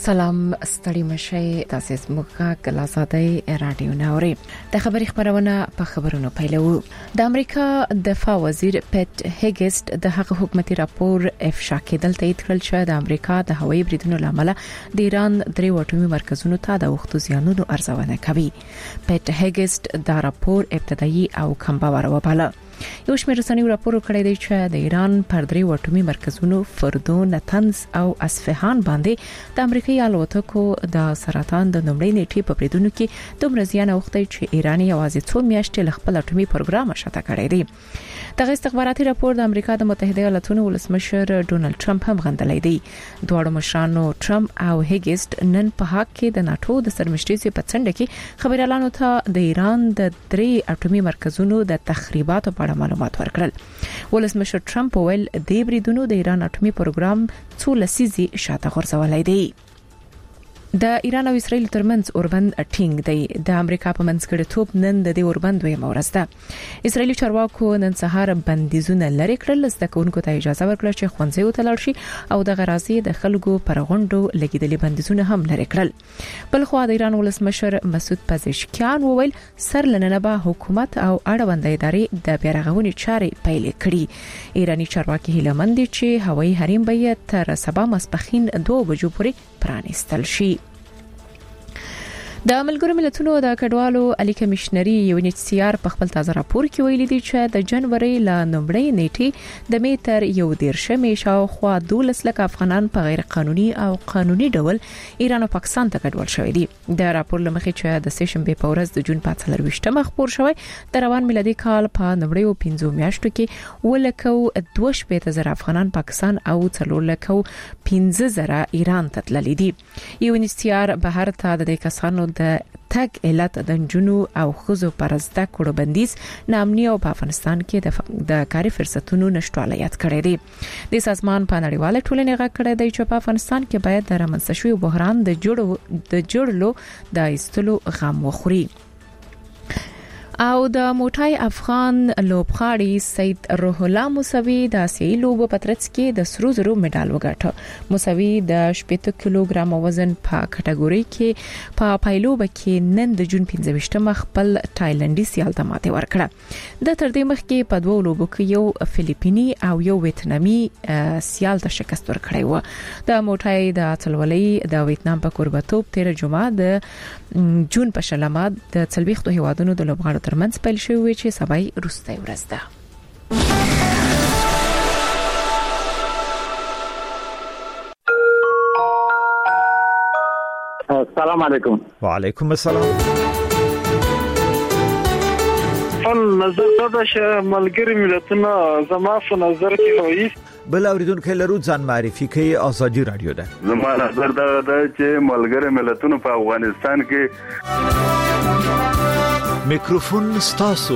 سلام ستړي مشي تاسو سمګه کلاساتي رادیو ناوري د خبري خبرونه په خبرونو پیلو د امریکا دفاع وزیر پټ هیګست د هغه حکومتي راپور افشا کېدل تایید کړل چې د امریکا د هوایي بریدونو لامل د ایران درې وټومي مرکزونو ته د وختو زیانونو ارزونه کوي. پټ هیګست دا راپور ابتدایي او کم باور وباله. یو شمېر رسنیو راپور کړی دی چې د ایران پر درې وټومي مرکزونو فردو، نتنز او اصفهان باندې د امریکایي الوتکو د سرطان د نومړي نیټې په بریدونو کې دومره زیان اوښتی چې ایران یوازې څو میاشتې له خپل اټومي پروګرام شاته کړی دی. دغه استخباراتي راپور د امریکا د متحده ایالاتونو ولسمشر ډونالد ټرمپ هم غندلی دی. دواړو مشرانو ټرمپ او هیګست نن په حق کې د ناتو د سرمشرۍ په څنډه کې خبريالانو ته د ایران د درې اټومي مرکزونو د تخریباتو په اړه معلومات ورکړل. ولسمشر ټرمپ ویل د بریدونو د ایران اټومي پروګرام څو لسیزي شاته غورځولای دی. د ایران او اسرائیل ترمنځ اوربند ټینګ دی. د امریکا په منځګړیتوب نن د دې اوربند دویمه ورځ ده. اسرائیلي چارواکو نن سهار بندیزونه لري کړل، زده کوونکو ته اجازه ورکړه چې ښوونځي ته لاړ شي او د غرازي د خلکو پر غونډو لګیدلي بندیزونه هم لري کړل. بل خو د ایران ولسمشر مسعود پزشکیان وویل سرلننه به حکومت او اړوند ادارې د بیارغونې چارې پیل کړي. ایرانی چارواکي هیله مند دي چې هوایي حریم به تر سبا ماسپښین 2 بجو پورې پرانیستل شي. د ملګرو ملتونو د کډوالو علي کمشنري UNHCR په خپل تازه راپور کې ویلي دي چې د جنوري ل نومړی نیټه د میټر یو دیرشمې شاوخوا 12 لک افغانان په غیر قانوني او قانوني ډول ایران او پاکستان ته کډوال شوی دي. د راپور لمخې چې د سیشنبه په ورځ د جون 24 خبر شوی د روان میلادي کال په نومړیو 15 میاشتو کې ولکو 2.0 افغانان پاکستان او 4.15 ایران ته تللي دي. UNHCR بهر ته د کسانو د تک علت د جنونو او خزو پر زده کړو بندیز نامني او په افغانستان کې د کاري فرصتونو نشټوالی یاد کړی دی. د سازمان په نړیواله ټولنې غږ کړی دی چې په افغانستان کې باید د رامنځته شوی بحران د جوړلو د ایستلو غم وخوري. او د موټای افغان لوبغاړي سید روح الله موسوي د آسیایي لوبو په ترڅ کې د سرو زرو مډال وګاټه. موسوي د 80 کیلوګرام وزن په کټګوري کې په پایلوب کې نن د جون 15 خپل تایلندي سیال ته ماته ورکړه. د تر دې مخکې په دوه لوبو کې یو فلیپینی او یو ویتنامي سیال ته شکست ورکړی و. د موټای د اتلولۍ د ویتنام په کوربتوب 13 جمعه د جون په شلمه د 40 هیوادونو د لوبغاړو ترمنځ پیل شوی چې سبای روستای ورځ ده. السلام علیکم. وعلیکم السلام. نظر دا چې ملګری ملتونه زما په نظر کې وایي بل اوریدونکو لرو ځان معرفي کوي. ازادي رادیو ده. زما نظر دا چې ملګری ملتونه په افغانستان کې میکروفون ستاسو.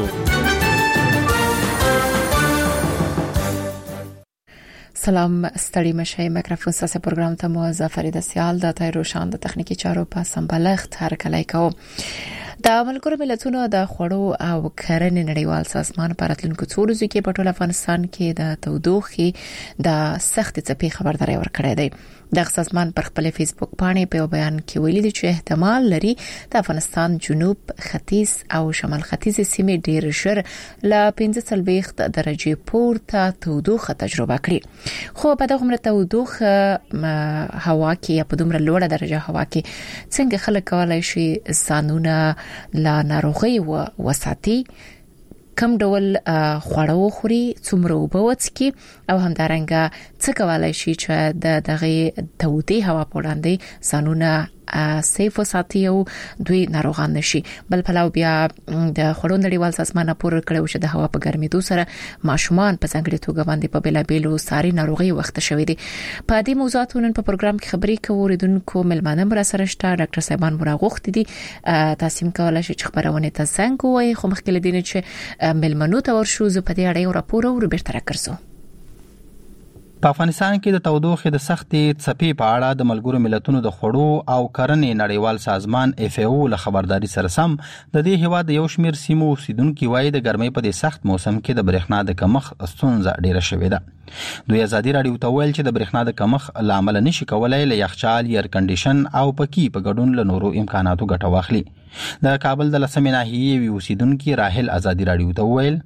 سلام ستړي مشه. میکروفون ستاسو پروګرام ته مو ظفر سیال د تای روشان د تخنیکی چارو په سمبلښت هر کله کوم. د ملګرو ملتونو د خوړو او کرنې نړیوال سازمان په راتلونکو څو ورځو کې په ټول افغانستان کې د تودوخې د سخت څپې خبرداري ورکړې ده. د سازمان پر خپل فیسبوک باندې په بیان کې ویلي دي چې احتمال لري د افغانستان جنوب، ختیځ او شمال ختیځ سیمې ډیر ژر ل 45 درجه پورته تودوخه تجربه کړي. خو په دغه تودوخه هوا کې یا په دومره لوړه درجه هوا کې څنګه خلک کولای شي ځانونه لا ناروغي وساتي، کم ډول خواړه وخوري، څومره اوبه وڅښي او همدارنګه څه کولای شي چې د دغه تودې هوا په وړاندې ځانونه سیف وساتي او دوی ناروغان نشي. بل پلاو بیا د خړو نړیوال سازمان راپور کړو چې د هوا په ګرمېدو سره ماشومان په څنګه توګه باندې په بلابېلو ساري ناروغي وخت شوې دي. په دې موضوعاتو نن په پروګرام کې خبرې کوو. ریدونکو ملمانه مر سره شته ډاکټر صاحبان مراغوخت دي. تاسو کولای شئ چې خبرونه تاسو څنګه وایي خو مخکې لدینه چې ملمنو ته ورشو زه په دې اړه راپور او بیرته راکړم. په افغانستان کې د تودوخې د سختې څپې په اړه د ملګرو ملتونو د خوړو او کرنې نړیوال سازمان FAO له خبرداري سره سم د دې هیواد یو شمېر سیمو اوسیدونکو وایي د ګرمۍ په دې سخت موسم کې د برېښنا د کمښت ستونزه ډیره شوې ده. دوی ازادي رادیو ته ویل چې د برېښنا د کمښت لامل نشي کولای له یخچال ایر کنډیشن او پکی په ګډون له نورو امکاناتو ګټه واخلي. د کابل د لسمې ناحیې اوسیدونکي راحل ازادي رادیو ته ویل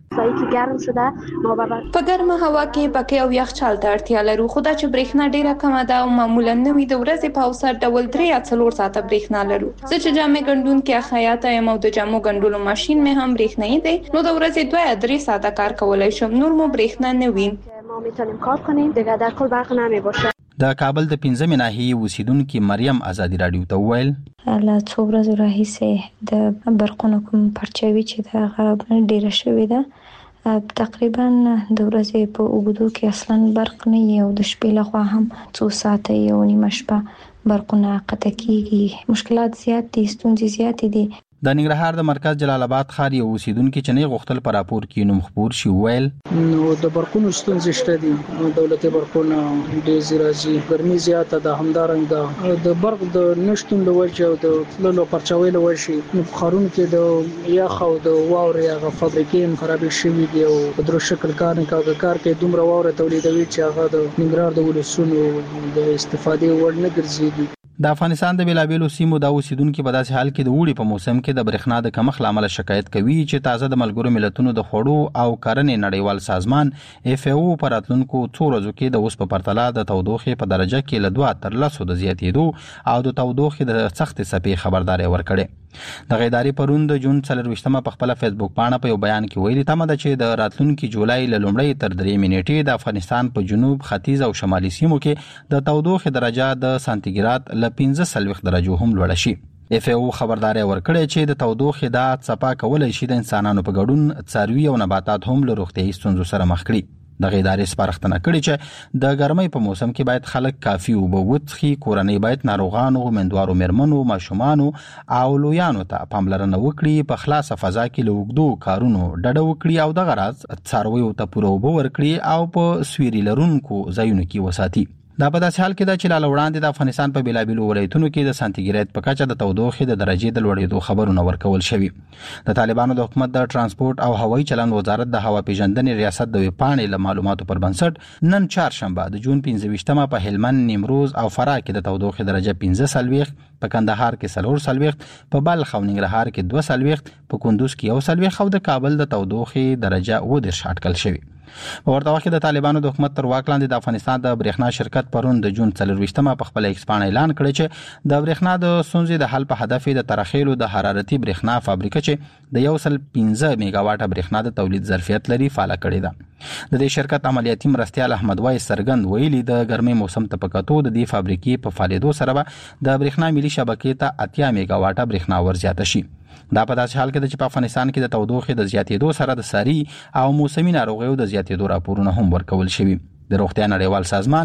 په ګرمه هوا کې پکی او یخچال ته اړتیا لرو، خو دا چې برېښنا ډیره کمه ده او معمولا نوې د ورځې په اوسط ډول 3 یا 4 ساعته برېښنا لرو. زه چې جامې ګنډونکې خیاطه یم او د جامو ګنډلو ماشين مې هم برېښنايي دی، نو د ورځې 2 یا 3 ساعته کار کولای شم، نور مو برېښنا نه وي. ما میتونیم کار کنیم دیگه در کل برق نمیباشه. د کابل د 15 ناحیې اوسیدونکي مریم ازادي رادیو ته ویل له څو ورځې راهیسې د برقونو کوم پرچاوي چې دا ډیره شوې ده، تقریبا د ورځې په اوږدو کې اصلا برق نه وي او د شپې لخوا هم 2 ساعته یو نیمه شپه برقونه قطع کیږي. مشکلات زیات دي، ستونزې زیات دي. د ننګرهار د مرکز جلال آباد ښار یو اوسیدونکي چې نه غوښتل پر راپور کې نوم خبر شي ویل نو د برقونو ستونزې شته دي، دولتي برقونه ډېر راځي، ګرمي زیاته ده، همدارنګه د برق د نشټون له وجې او د تللو پرچاوي له وجې نو په ښارونو کې د یخ او د واورې هغه فابریکې هم خرابې شوي دي او په درو شکل کار نه کوي دومره واوره تولیدوي چې هغه د ننګرهار د ولسونو د استفادې وړ نه ګرځي. د افغانستان د بیلابیلو سیمو د اوسیدونکو په داسې حال کې د وړي په موسم کې د برېښنا د کمښت لامل شکایت کوي چې تازه د ملګرو ملتونو د خوړو او کرنې نړیوال سازمان FAO په راتلونکو 2 ورځو کې د اوس په پرتله د تودوخې په درجه کې له 2 تر 10 د زیاتېدو او د تودوخې د سخت څپې خبرداري ورکړي. د غیداری پرون د جون 24 په خپل فیسبوک باندې په یو بیان کې ویلي تمه ده چې د راتلونکي جولای له لومړۍ تر 3 نیټې د افغانستان په جنوب، ختیځ او شمالي سیمو کې د تودوخې درجه د سانتیګراد له 15 درجو هم لوړه شي. FAO خبرداري ورکړې چې د تودوخې د څپا کولای شي د انسانانو په ګډون څاروي او نباتات هم له روغتیايي ستونزو سره مخ کړي. د غیداري سپارښتنه کړې چې د ګرمۍ په موسم کې باید خلک کافي اوبه وڅښي، کورنۍ باید ناروغانو، مندوارو مېرمنو، ماشومانو او لویانو ته پاملرنه وکړي، په خلاصه فضا کې له اوږدو کارونو ډډه وکړي او دغه راز څارویو ته پوره اوبه ورکړي او په سویري لرونکو ځایونو کې وساتي. دا په داسې حال کې ده چې لاله وړاندې د افغانستان په بیلابیلو ولایتونو کې د سانتیګریډ په کچه د تودوخې د درجې د لوړېدو خبرونه ورکول شوي. د طالبانو د حکومت د ترانسپورت او هوایي چلند وزارت د هوا پیژندنې ریاست د ویبپاڼې له معلوماتو پر بنسټ نن چهارشنبه د جون 15 په هلمند، نیمروز او فراه کې د تودوخې درجه 15، په کندهار کې 40، په بلخ او ننګرهار کې 2، په کندوز کې 1 او د کابل د تودوخې درجه 10 اټکل شوی. په ورته وخت کې د طالبانو د حکومت تر واک لاندې د افغانستان د برېښنا شرکت پرون د جون 24 په خپل ایکسپان اعلان کړی چې د برېښنا د ستونزې د حل په هدف د ترخیلو د حرارتي برېښنا فابریکه چې د 115 میگاواټه برېښنا د تولید ظرفیت لري فعال کړی ده. د دې شرکت عملیاتي مرستیال احمد وای سرګند ویلي د ګرمۍ موسم ته پکاتو د دې فابریکې په فعالیدو سره د برېښنا ملي شبکې ته 80 میگاواټه برېښنا ورزیاته شي. دا په داسې حال کې چې په افغانستان کې د تودوخې د زیاتېدو سره د ساري او موسمي ناروغیو د زیاتېدو راپورونه هم ورکول شوي. د روغتیا نړیوال سازمان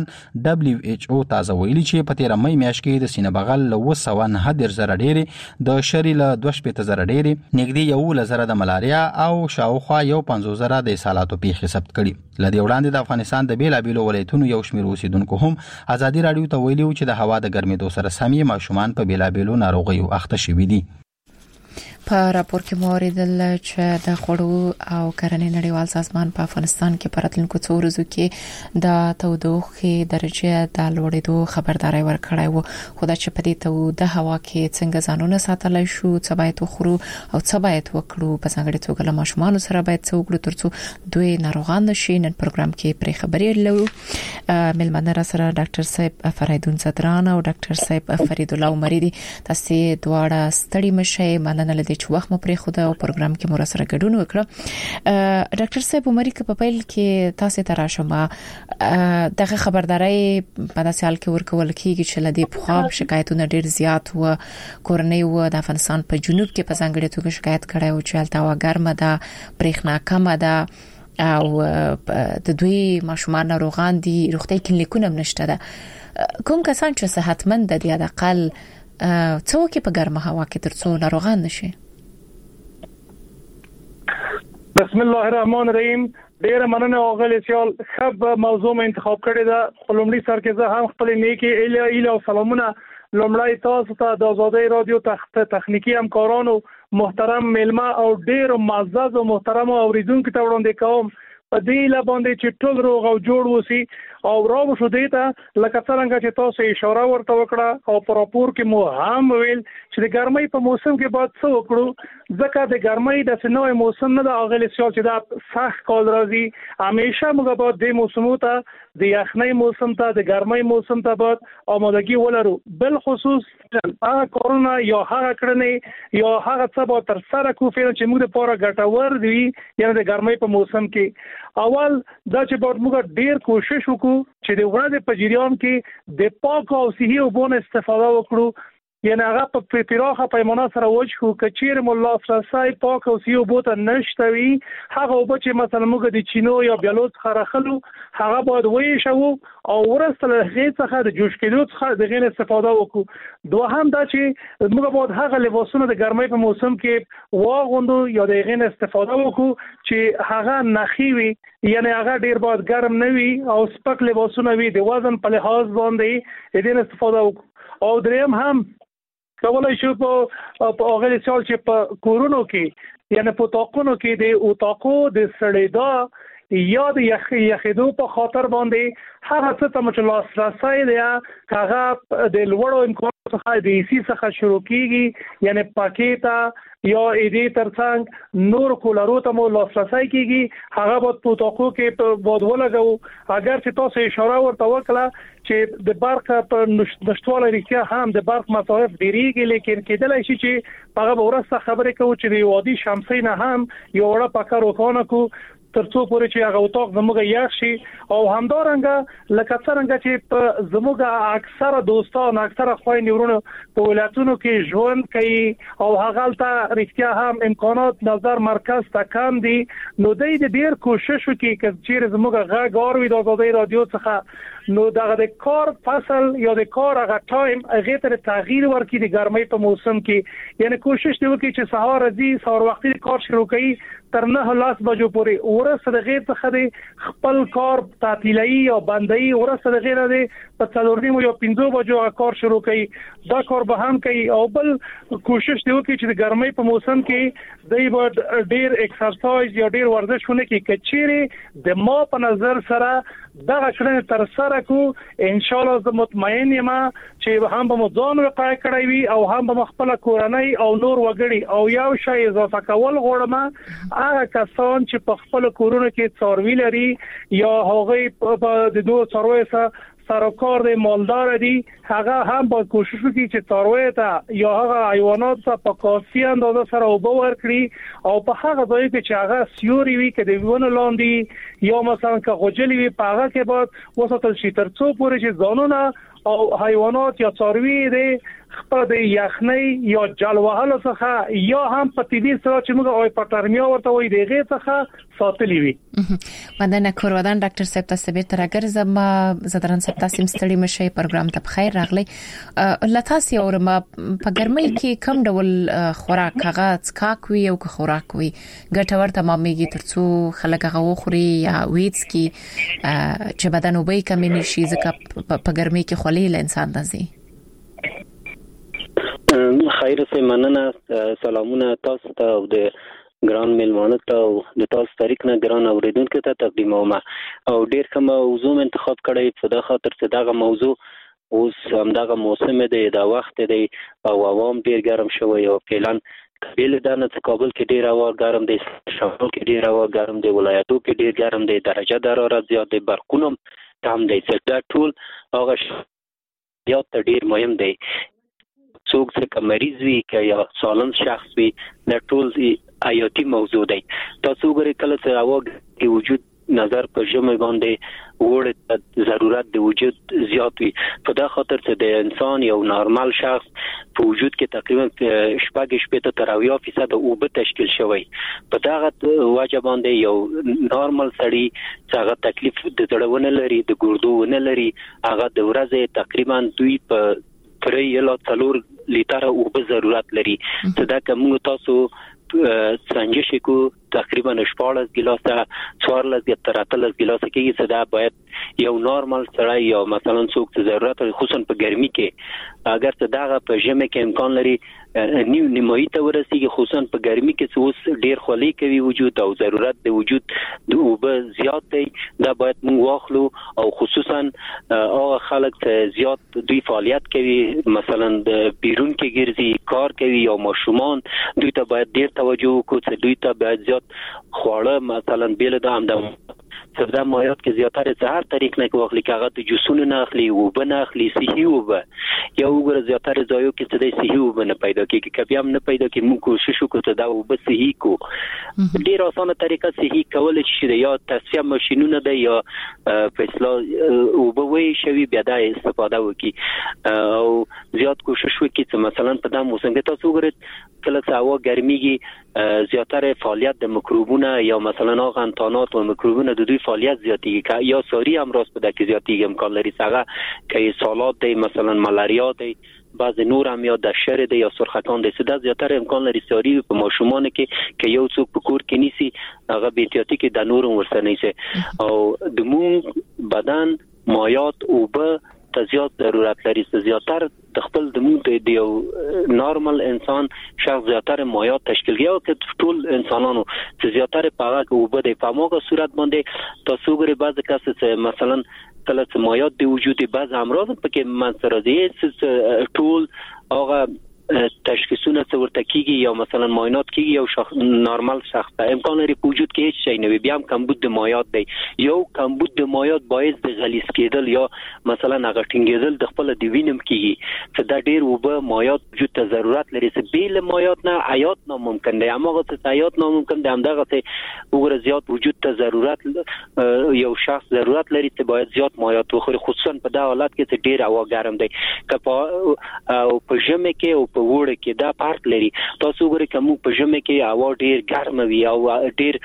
WHO تازه ویلي چې په 13 مې میاشت کې د سینه بغل له 209 زره ډېرې، د شری له 2 زره ډېرې، نږدې 1 زره د ملاریا او شاوخوا 50 زره د اسهالاتو پیښې ثبت کړي. لدې وړاندې د افغانستان د بیلابیلو ولایتونو یو شمېر اوسیدونکو هم ازادي رادیو ته ویلي چې د هوا د ګرمېدو سره سم ماشومان په بیلابیلو ناروغیو اخته شوي دي. په راپور کې مو اوریدل چې د خوړو او کرنې نړیوال سازمان په افغانستان کې په راتلونکو 2 ورځو کې د تودوخې درجه د لوړېدو خبرداري ورکړی و، خو دا چې په دې توده هوا کې څنګه ځانونه ساتلای شو، څه باید وخورو او څه باید وکړو، په ځانګړي توګه له ماشومانو سره باید څه وکړو ترڅو دوی ناروغان نشي. نن پروګرام کې پرې خبرې لرو. ملمنه را سره ډاکټر صاحب فریدون زدران او ډاکټر صاحب فرید الله عمری دي. تاسو دواړه ستړي مشه، مننه لدې چې وخت مو پرې خو دا پروګرام کې مو سره ګډون وکړه. ډاکټر صاحب عمری په پیل کې تاسو ته راشم دغه خبرداري په داسې حال کې ورکول کیږي چې لدې په خام شکایتونه ډېر زیات و، کورنۍ و د افغانستان په جنوب کې په ځانګړي توګه شکایت کړي او چې هلته هوا ګرمه ده، برېښنا کمه ده او د دوی ماشومان ناروغان دي، روغتي کلینیکونه نشته ده. کوم کسان چې صحتمند دي د اقل څوک په ګرمه هوا کې ترڅو ناروغان نشي؟ بسم الله الرحمن الرحیم. ډیر مننه اوغلی سیال خب موضوع مې انتخاب کړی دا. خلومړي سر کې زه هم خپل نیکی اله او سلامونه لومړی تاسو ته د آزادۍ رادیو تخنیکی همکارانو، محترم ملما او ډیر معزز او محترم اوریدونکو ته وړاندې کوم. په دې لا باندې چې ټول روغ او جوړ وسی او راو شو دیتا لکه څنګه چې تاسو اشاره ورته وکړه او په راپور کې مو هم ویل چې د ګرمۍ په موسم کې باید څه وکړو ځکه د ګرمۍ د سنوي موسم نه د اغلی سیال چې دا سخت کال راځي همیشه موږ باید د موسمو ته د یخنۍ موسم ته د ګرمۍ موسم ته باید آمادگی ولرو بل خصوص هغه کرونا یا هغه کړنې یا هغه څه به تر سره کو فعلا چې موږ لپاره ګټور دي یعنی د ګرمۍ په موسم کې اول دا چې باید موږ ډیر کوشش وکړو چې د ورځې په جریان کې د پاک او صحي اوبو استفاده وکړو یعنی هغه په پراخه پیمانه سره وجهو کچیر مولا فرصای پاک او صحي اوبو ته نشټوي هغه اوبه چې مثلا موږ د چینو یا بیالوت خرخلو هغه باید وې شو او ورسته له څخه د جوش کېدو څخه د غیر استفاده وکړو دوهم دا چې موږ باید هغه لباسونه د ګرمۍ په موسم کې واغوندو یا د غیر استفاده وکړو چې هغه نخي وي یعنی هغه ډیر باید ګرم نه وي او سپک لباسونه وي د وزن په لحاظ باندې دې استفاده وکړو او دریم هم کولای شو په اغلی سال چې په کورونو کې یعنی په تاقونو کې د اوتاقو د سړېدا یا د یخېدو په خاطر باندې هغه څه ته چې لاسرسی دی هغه د لوړو امکاناتو څخه د ایسی څخه شروع کیږي یعنی پاکیتا یا ایدې ترڅنګ نور کولرو ته مو لاسرسی کیږي هغه په اوتاقو کې په باد ولګو اگر چې تاسو اشاره ورته وکړه چې د برق په نشټواله لري هم د برق مصارف ډیریږي لیکن کېدلای شي چې هغه ورسته خبرې کوي چې د وادي شمسي نه هم یو وړه پکر وکونه کو ترڅو پورې چې هغه اوتاق زموږ یخ شي او همدارنګه لکه څنګه چې په زموږ اکثره دوستان اکثره خويندې ورونو په ولایتونو کې ژوند کوي او هغه ته رښتیا هم امکانات نظر مرکز ته کم دي نو د ډیر کوشش وکړي چې زموږ غږ اوروي د آزادۍ رادیو څخه نو دغه د کار فصل یا د کار هغه ټایم هغه ته تغییر ورکړي د ګرمۍ په موسم کې یعنی کوشش دی وکړي چې سهار راځي سهار وختي کار شروع کړي تر 9 بجو پورې ورسره د غیر څخه د خپل کار تعطیلي او بندي ورسره د غیر د په 4 یا 5 بجو کار شروع کړي دا کار به هم کوي او بل کوشش دی وکړي چې د ګرمۍ په موسم کې د یو ډیر ایکسرسایز یا ډیر ورزش ونه کې کچيري د ما په نظر سره دغه کړنې تر سره کو ان شاء الله زه مطمئن یم چې هم به ځان وقایع کړی وي او هم به خپل کورنۍ او نور وګړي او یو شی اضافه کول غواړم هغه کسان چې په خپل کورونو کې څاروي لري یا هغه په د دوه څاروي سرکار د مالدار دي هغه هم باید کوشش وکړي چې څاروي ته یا هغه حیوانات ته په کافي اندازه سره اوبه ورکړي او په هغه ځای کې چې هغه سیوري وي کې د ونه لاندې یا مثلا که غوجلي وي په هغه کې باید وساتل شي ترڅو پورې چې ځانونه او حیوانات یا څاروي د خپل د یخنۍ یا جلوهلو څخه یا هم په تیدی سره چې موږ هایپوترمیا ورته وایي دغه څخه ساتلی وي مندنه کورودان ډاکټر صاحب تاسو به ترګر زما زدران صاحب تاسو مستړي مشي پروګرام ته بخیر راغلی لتاسي اور ما په ګرمۍ کې کم ډول خوراک هغه څکاک وي او خوراک وي ګټور تمامېږي ترڅو خلک هغه خوري یا ویټس کې چې بدن وبې کم نشي ځکه په ګرمۍ کې خلیل انسان دزي خیر سه مننه سلامونه تاسو ته او د ګران میلمانه ته او د تاسو طریق نه ګران اوریدونکو ته تقدیموم او ډیر کوم موضوع انتخاب کړی په دغه خاطر چې دغه موضوع اوس همدغه موسم دی د وخت دی او عوام ډیر ګرم شوی او فعلن کابل دانه کابل کې ډیر هوا ګرم دی شمال کې ډیر هوا ګرم دی ولایتو کې ډیر ګرم دی درجه د حرارت زیات دی برقونم تام دی چې ټول هغه یا ته ډیر مهم دی څوک چې مریض وي یا سالم شخص وي د ټول حیاتي موضوع دی تاسو ګورئ کله چې هوا کې وجود نظر په ژمه باندې وړ ضرورت د وجود زیات وي په دا خاطر چې د انسان یو نارمل شخص په وجود کې تقریبا 80% اوبه تشکیل شوی په دغه وجه باندې یو نارمل سړی چې هغه تکلیف د زړونه لري د ګردو نه لري هغه د ورځې تقریبا دوی په 3 لیټر اوبه ضرورت لري چې دا کوم تاسو څنګه شي کو تقریبا 14 ګلاسه 14 یا 13 ګلاسه کې صدا باید یو نورمال سړی یا مثلا څوک ته ضرورت خصوصا په ګرمي کې اگر ته دغه په ژمي کې امکان لري نیمایي ته ورسیږي خصوصا په ګرمي کې اوس ډیر خولي کوي وجود او ضرورت د وجود د اوبه زیات دی دا باید موږ واخلو او خصوصا هغه خلک ته زیات دوی فعالیت کوي مثلا د بیرون کې ګرځي کار کوي یا ماشومان دوی ته باید ډیر توجه وکړي دوی ته باید زیات خواړه مثلا بیل د هم سبدا مایات کې زیاتره هر طریق نه کوي هغه د جوسونو نه اخلي او بنه اخلي صحي او به یو ګره زیاتره ځایو کې څه د صحي او بنه پیدا کیږي کبي هم نه پیدا کیږي موږ کوشش وکړو ته دا او به صحي کو ډیر اسانه طریقه صحي کول شي یا تصفیه ماشينونه ده یا فیصله او به وي شوی بیا د استفاده وکي او زیات کوشش وکړي چې مثلا په دغه موسم کې تاسو وګورئ کله چې هوا ګرميږي زیاتره فعالیت د میکروبونه یا مثلا هغه انتانات او میکروبونه د دوی فعالیت زیاتیږي یا ساری امراض په دغه کې زیاتیږي امکان لري څنګه کې سالات دی مثلا ملاریا دی بعض نور هم یا د شر دی یا سرخکان دی سده زیاتره امکان لري ساری په ماشومان کې یو څوک په کور کې نیسی هغه به احتیاطي کې د نور ورسره نیسي او د مون بدن مایات او به زیات ضرورت لري زیاتره د خپل د مون د یو نورمال انسان شخص زیاتره مایات تشکیل کوي او که ټول انسانانو زیاتره په هغه او به د فهموګه صورت باندې تاسو ګورئ بعض کس مثلا کله چې مایات د وجود بعض امراض پکې منځ راځي ټول هغه تشخیصونه ورته کیږي یا مثلا معاینات کیږي یو شخص نورمال شخص امکان لري په وجود کې هیڅ شی نه وي بیا هم کمبود د مایات دی یو کمبود د مایات باعث د غلیظ کېدل یا مثلا هغه ټینګېدل د خپل د وینم کیږي چې دا ډیر وبه مایات وجود ته ضرورت لري چې بیل مایات نه حیات ناممکن دی هغه ته حیات ناممکن دی همدغه ته وګوره زیات وجود ته ضرورت یو شخص ضرورت لري چې باید زیات مایات وخوري خصوصا په دا حالت کې چې ډیر هوا ګرم دی که په ژمي کې او په وړه کې دا پارت لري تاسو وګورئ کوم په ژمي کې هوا ډیر ګرم وي او ډیر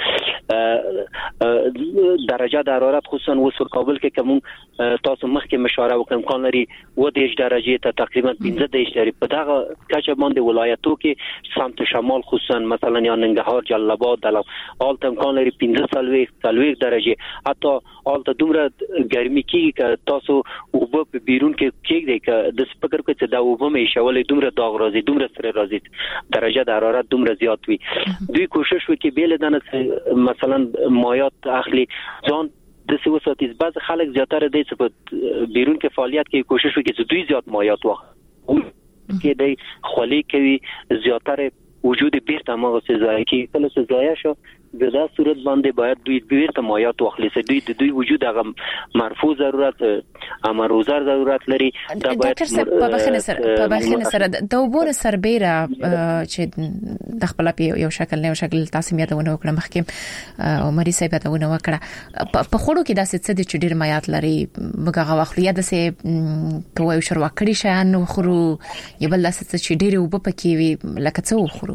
درجه د حرارت خصوصا وسو کابل کې کوم تاسو مخکې مشوره وکړم امکان لري و د درجه ته تقریبا 15 درجه په دغه کچه باندې ولایتو کې سمت شمال خصوصا مثلا یا ننګرهار جلال آباد حالت امکان لري 15 درجه حتی حالت دومره ګرمي کې چې تاسو وب په بیرون کې کېږي چې د سپکر کې چې دا وب مې شولې دومره داغ راځي دومره سره راځي درجه د حرارت دومره زیات وي دوی کوشش وکړي بیل دنه مثلا مایات اخلي ځان د سوساتیز بعض خلک زیاتره د بیرون کې فعالیت کې کوشش وکړي چې دوی زیات مایات واخلي کې د خولي کوي زیاتره وجود بیرته مغه څه ځای کې کله څه ځای شو د دا صورت باندې باید دوی بیرته مایات واخلي چې دوی وجود هغه مرفوع ضرورت امروزر ضرورت لري دا باید په بخښنه سره د وبور سربېره چې د خپل یو شکل نه یو شکل تاسو یادونه وکړه مخکې عمري صاحب یادونه وکړه په خړو کې داسې څه د ډیر مایات لري مګه واخلي یا د سه کوی شروع کړی شان خورو یبل څه چې ډیر وب پکې وي لکه څه وخورو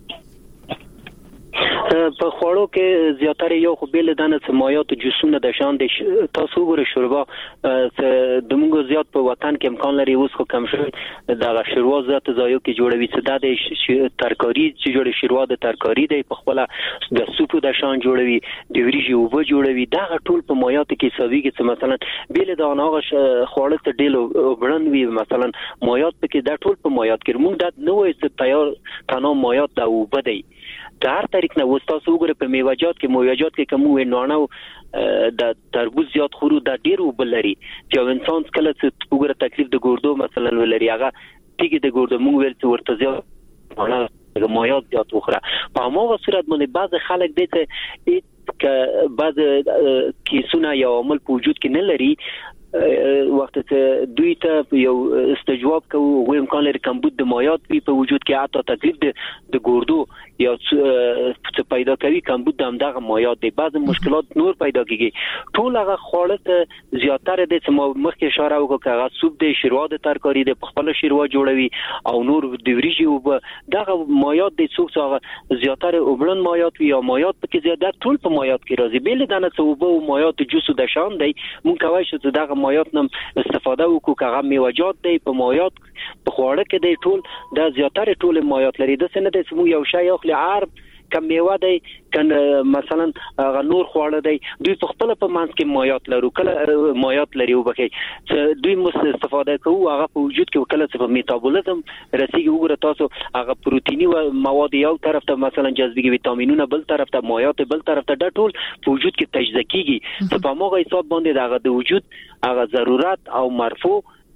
په خوړو کې زیاتره یو خو بیل دانه سمایات جوسونه د شان د تاسو ګورئ شوربا د موږ زیات په وطن کې امکان لري اوس خو کم شوی د شوربا ذات ځایو کې جوړوي چې د ترکاری چې جوړي شوربا د ترکاری د په خپل د سوپ د شان جوړوي د وریجو وب جوړوي دا ټول په مایات کې سوي کې مثلا بیل دانه خوړل ته ډیلو وبړنوي مثلا مایات کې دا ټول په مایات کې موږ د نوې څه تیار تنو مایات دا وبدي د هر طریق نه وستاسو وګوره په میوه‌جات کې کوم وینونه د تربوز زیات خورو د ډیرو بلري چې انسان کله چې وګوره تکلیف د ګردو مثلا ولري هغه تیګه د ګردو موږ ورته ورته زیات مایات زیات وخوره په هغه صورت باندې بعض خلک دته چې بعض کیسونه یا عمل په وجود کې نه لري وخت ته دوی ته یو استجواب کوي او امکان لري کمبود د مایات په وجود کې حتی تکلیف د ګردو یا څه پیدا کوي کمبود د همدغه مایات دی بعض مشکلات نور پیدا کیږي ټول هغه خواړه زیاتره د مخکې اشاره وکړه هغه سوپ د شوروا د ترکاری د خپل شوروا جوړوي او نور د وریجو دغه مایات د څوک هغه زیاتره وبړن مایات یا مایات پکې زیاده ټول په مایات کې راځي بیل دانه څه وب او مایات جوسو د شان دی مونږ کوي چې دغه مایات نم استفاده وکړو هغه میوه‌جات دی په مایات په خوړه کې دی ټول د زیاتره ټول مایات لري د سنت سمو یو شی اخلي عرب کم میوه دی کنه مثلا نور خواړه دی دوی په خپل په منځ کې مایات لرو کله مایات لري وبکي چې دوی مست استفاده کوو هغه په وجود کې کله چې په میتابولیزم رسیږي وګوره تاسو هغه پروتینی او مواد یو طرف ته مثلا جذبي ویټامینونه بل طرف ته مایات بل طرف ته د ټول په وجود کې تجزیه کیږي ته په موږ حساب باندې هغه د وجود هغه ضرورت او مرفوع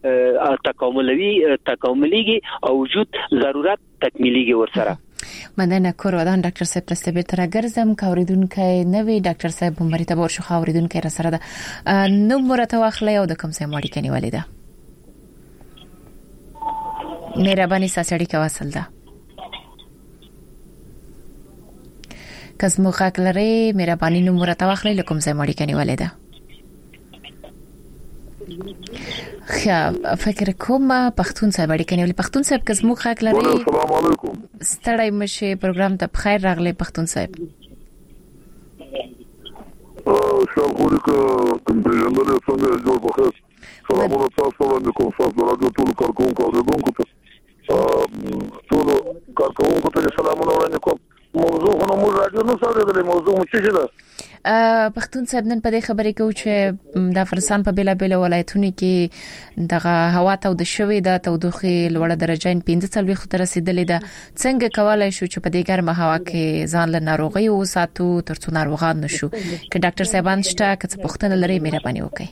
تکاملیږي او وجود ضرورت تکمیلیږي ورسره مننه کورودان ډاکټر صاحب تستبیر تر ګرځم کاوریدونکو نوې ډاکټر صاحب بمبري ته ورشو خاوریدونکو را سره ده نو مرته واخلې او د کوم ځای ماړی کني ولیدا مهرباني ساسړی کا وصل ده کزمو خاکلره مهرباني نو مرته واخلې لکم ځای ماړی کني ولیدا فکر کوم پښتون صاحب اړیکې نیولې پښتون صاحب کزمو خاک لري السلام علیکم ستړی مشه پروګرام ته بخیر راغلی پښتون صاحب شاوخوري کوم پیژندل څنګه جوړ بخیر سلامونه تاسو ته کوم تاسو راځو ټول کارکونکو اوریدونکو ته ټول کارکونکو ته سلامونه وړاندې کوم موضوع نو موږ راځو نو سره د موضوع مچ شي ده پښتون صاحب نن په دې خبرې کوي چې د افغانستان په بیلابیل ولایتونو کې دغه هوا ته د شوې د تودوخه لوړه درجه 15 خو تر رسیدلې ده څنګه کولای شو چې په دې ګرمه هوا کې ځان له ناروغي او ساتو ترڅو ناروغان نشو که ډاکټر صاحبان شته که څه پوښتنه لري مهرباني وکړئ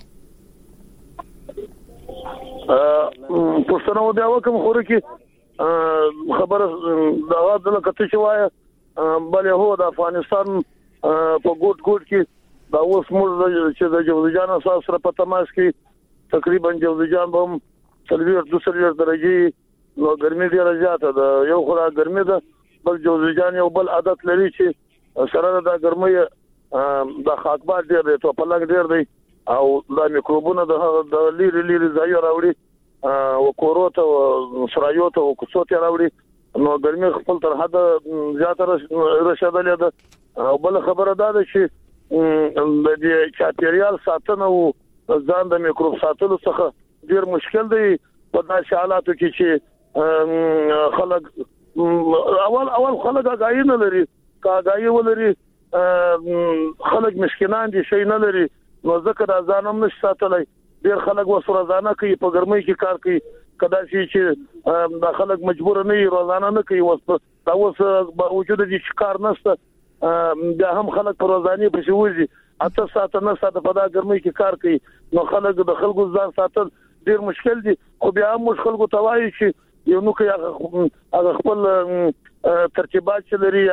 پښتنو دا وکم خوري کې خبره دا د کته شوای بلې هو د افغانستان په ګوټ کې دا اوس موږ چې د جوزجان اساس سره په تماس کې تقریبا جوزجان هم 32 درجه نو ګرمي ډیره زیاته ده یو خورا ګرمي ده بل جوزجان یو بل عادت لري چې سره د ګرمۍ د خاکبار ډیر دی ته په لګ ډیر دی او د میکروبونو د لیری ځای راوړي او کوروته او سرایوته او کوڅوته راوړي نو ګرمي خپل تر حد زیاته رسیدلې ده او بل خبره ده چې د دې چاپیریال ساتنه او ځان د میکروب ساتلو څخه ډیر مشکل دی په داسې حالاتو کې چې خلک اول خلک غاګای نه لري کاګای ولري خلک مسکینان دي شي نه لري نو ځکه دا ځانم نشي ساتلای ډیر خلک وسره ځانه کوي په ګرمۍ کې کار کوي کدا چې د خلک مجبور نه وي روزانه نه کوي دا اوس باوجود دي چې کار نشته دا هم خلک په روزاني په شوزي اته ساعت نه ساعت په دا ګرمۍ کې کار کوي نو خلک د خلکو ځان ساتل ډیر مشکل دي خو بیا هم مشکل کو توای چې یو نو کې هغه خپل ترتیبات چې لري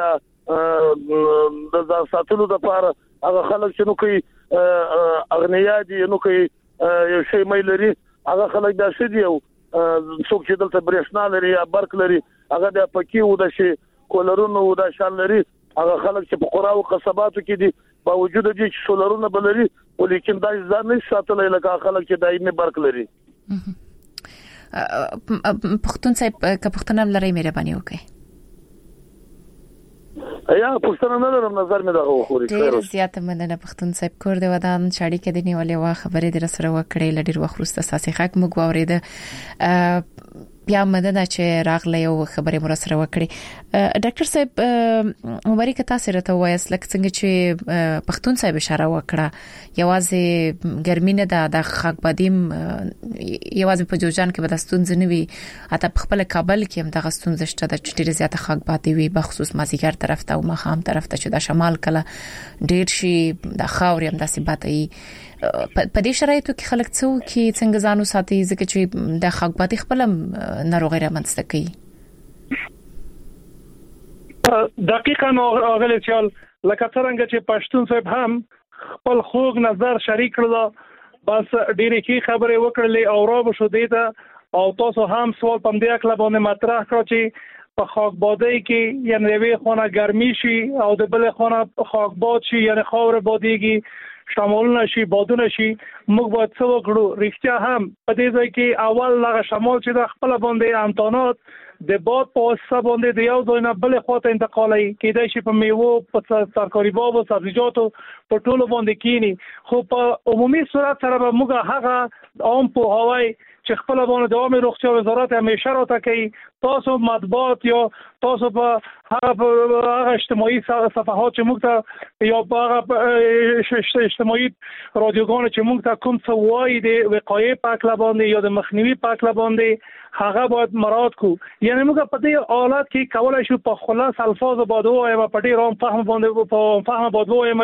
د ځان ساتلو لپاره هغه خلک چې نو کوي اغنیا دي نو کوي یو شی مې لري هغه خلک دا شې دی او څوک چې دلته برېښنا لري یا برق لري هغه د پکی و د شي کولرونو و د شان لري هغه خلک چې په قرا او قصباتو کې دي باوجود دي چې سولرونه بلري ولیکن دا ځان نه ساتلای لکه خلک چې دایمي برق لري پښتون صاحب که پښتنه لري مهرباني وکړئ یا پښتنه نه لرم نظر مې دغه خوري ډیر زیاته مننه پښتون صاحب کور دی ودان شاړي کې دی نیولې وا خبرې در سره وکړې لډیر وخت اساسي حق مو غوړېده بیا مدنه چې راغله یو خبرې مر سره وکړي ډاکټر صاحب عمرې کته سره ته وایس لکه څنګه چې پښتون صاحب اشاره وکړه یوازې ګرمي نه ده د خاک بادیم یوازې په جوجان کې بدستون ځنوي اته په خپل کابل کې هم د غستون زشته د چټيره زیاته خاک بادي وي بخصوص مازیګر طرف ته او مخام طرف ته چې د شمال کله ډیر شي د خاوري هم داسې باتي په دې شرایطو کې خلک څنګه ځانو ساتي ځکه چې د خاک بادي خپل ناروغي رامنځته کوي دقیقاً اغلی چال لکه څنګه چې پښتون صاحب هم خپل خوږ نظر شریک کړل بس ډیره کی خبره وکړلې او را بشو دیته او تاسو هم سوال پم دی کله باندې مطرح کړ چې په خاک بادي کې یعنی وی خونه ګرمي شي او د بل خونه خاک باد شي یعنی خاور باديږي شمال نشي بادونه شي موږ باید څه وکړو رښتیا هم په دې ځای کې اول لغه شمال چې د خپل باندې امکانات د باد په واسطه باندې د یو ځای نه بل خواته انتقالي کېدای شي په میوه په ترکاري باب او سبزیجاتو په ټولو باندې کینی خو په عمومي صورت سره به موږ هغه عام په هواي چې خپل باندې د عامه روغتیا وزارت همیشه راته کوي تاسو مطبوعات یا تاسو په هغه اجتماعي صفحات چې موږ ته یا هغه اجتماعي رادیوګان چې موږ ته کوم څه وایي د وقایې په اړه باندې یا د مخنیوي په اړه باندې هغه باید مراعات کو یعنی موږ په دې حالت کې کولای شو په خلاص الفاظ باندې وایم په ډیر عام فهم باندې په فهم باندې وایم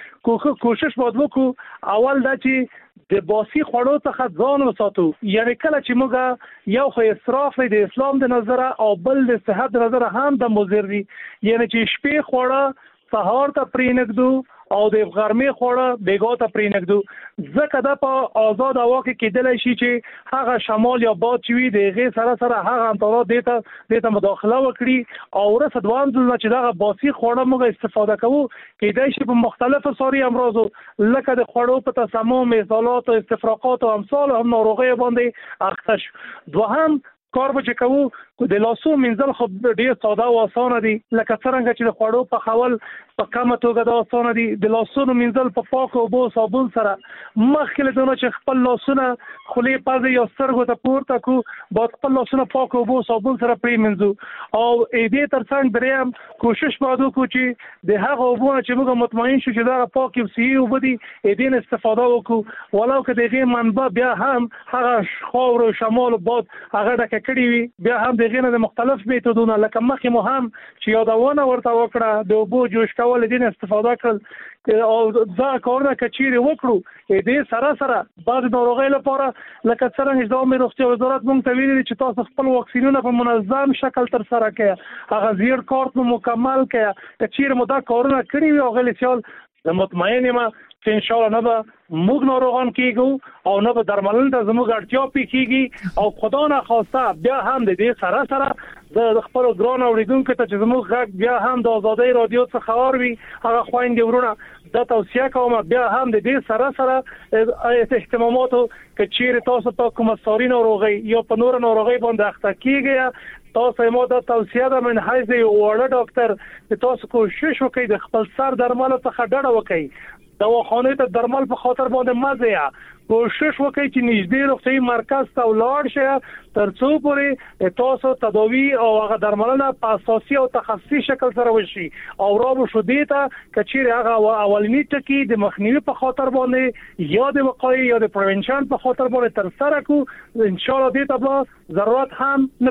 چې کوشش باید وکړو اول دا چې د باسي خوړو څخه ځان وساتو یعنی کله چې موږ یو خو اسراف د اسلام د نظر او بل د صحت د نظر هم د مضر دي یعنی چې شپې خوړه سهار ته پرېنګدو او د غرمې خوړه بیګا ته پرېنګدو ځکه دا په آزاد هوا کې کېدلی شي چې هغه شمال یا باد چې وي د هغې سره هغه امطارات دې ته مداخله وکړي او وروسته دوام ځل چې دغه باسي خوړه موږ استفاده کوو کېدای شي په مختلفو ساري امراضو لکه د خوړو په تسمم اضالات او استفراقات او امثال هم ناروغۍ باندې اخته شو دوهم کار به چې کوو د لاسو منځل خو ډیر ساده او اسانه دي لکه څنګه چې د خوړو په خول په کومه توګه دا اسانه دي د لاسونو منځل په پاکو اوبو صابون سره مخکې له چې خپل لاسونه خولې پزې یا سترګو ته پورته کو باید خپل لاسونه پاکو اوبو صابون سره پرېمنځو او دې ترڅنګ دریم کوشش وکړو چې د هغه اوبو چې موږ مطمئن شو چې دا پاک او صحیح اوبه دي دې استفاده وکړو ولو که دغه منبع بیا هم هغه خاور او شمال باد هغه ډکه کړی وي بیا هم دغه نه مختلف میتودونه لکه مخکې مو هم چې یادونه ورته وکړه د اوبو جوش کول دین استفاده کړل او دا کارونه کچيري وکړو دې سره بعض ناروغۍ لپاره لکه څنګه چې د عامه روغتیا وزارت موږ ته ویلي چې تاسو خپل واکسینونه په منظم شکل تر سره کړئ هغه زیر کارت مکمل کړئ کچيري مو دا کارونه کړی وي او غلیسیال د مطمئن ما چې ان شاء الله نه به موږ ناروغان کیږو او نه به درملنه ته زموږ اړتیا پیږي او خدا نه خواسته بیا هم د دې سره د خپل ګران اوریدونکو ته چې زموږ غږ بیا هم د آزادۍ رادیو څخه خبر وي هغه خويندې ورونه د توصیه کوم بیا هم د دې سره اهتماماتو کچیر تاسو په کومه ساري ناروغي یا په نور ناروغي باندې اخته کیږي تاسو مو د توصیه د من حیث وړ ډاکټر چې تاسو کوشش وکړئ د خپل سر درمل څخه ډډه وکړئ دواخانه ته درمل په خاطر باندې مزه کوشش وکړئ چې نږدې روغتي مرکز ته ولاړ شئ ترڅو پورې تاسو تداوی او هغه درملنه په اساسي او تخصصي شکل سره وشي او راو شو دیتا کچیر هغه اولنی ټکی د مخنیوي په خاطر باندې یا د وقایې یا د پریونشن په خاطر باندې تر سره کو ان شاء الله دیتا به ضرورت هم نه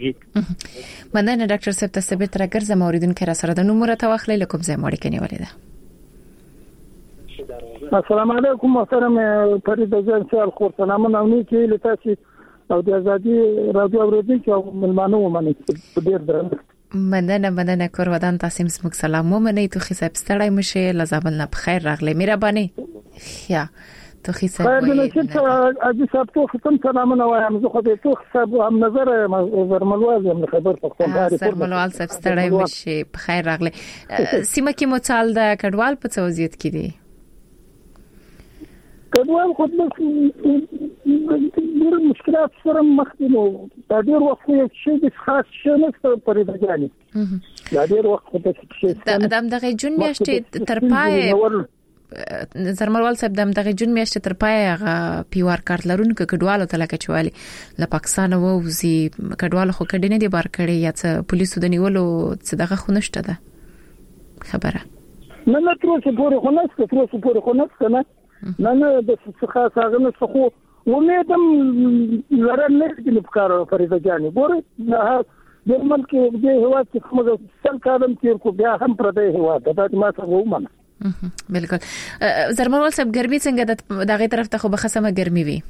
پیښیږي مننه ډاکټر صاحب تاسو به تر ګرځم اوریدونکو را سره د نمبر تواخلې لکم زه مړ کني ولیدا السلام علیکم محترم فرید جان سیال خورسنامه نومي کې لتاسي او د ازادي رادیو اوریدونکو ملمانو ومني ډیر درنه مننه کور ودان تاسو موږ سلام ومني تو خي صاحب ستړی مشه لزابل نه بخیر راغلی مهرباني یا تو خي صاحب خیر نه چې اجي صاحب تو ختم سلامونه وایم زه خو ته تو حساب هم نظر زرملوال هم خبر پښتون زرملوال صاحب ستړی مشه بخیر راغلی سیمه کې مو د کډوال په توزیت کې دي کډوال خو ډېر مشکلات سره مخ دي نو دا ډېر وخت چې د خاص شنه پرې راځي دا ډېر وخت د دغه جون میاشتې تر پای زرملوال صاحب دغه جون میاشتې تر پای هغه پیوار کارت لرونکو کډوالو ته لکه چوالي له پاکستان ووزي کډوالو خو کډینه دي بار کړي یا څه پولیسو د نیولو څه دغه خونشته ده خبره نه تر څه پورې خو نه نه د څه هغه نه څه ومېدم لره نه کې په فريده جاني ګوره د ملک د هوا چې کومه څل کارم تیر کو بیا هم پر دې هوا د ما څه ومنه بالکل زرملوال صاحب ګرمي څنګه دغه طرف ته خو بخصمه ګرمي وي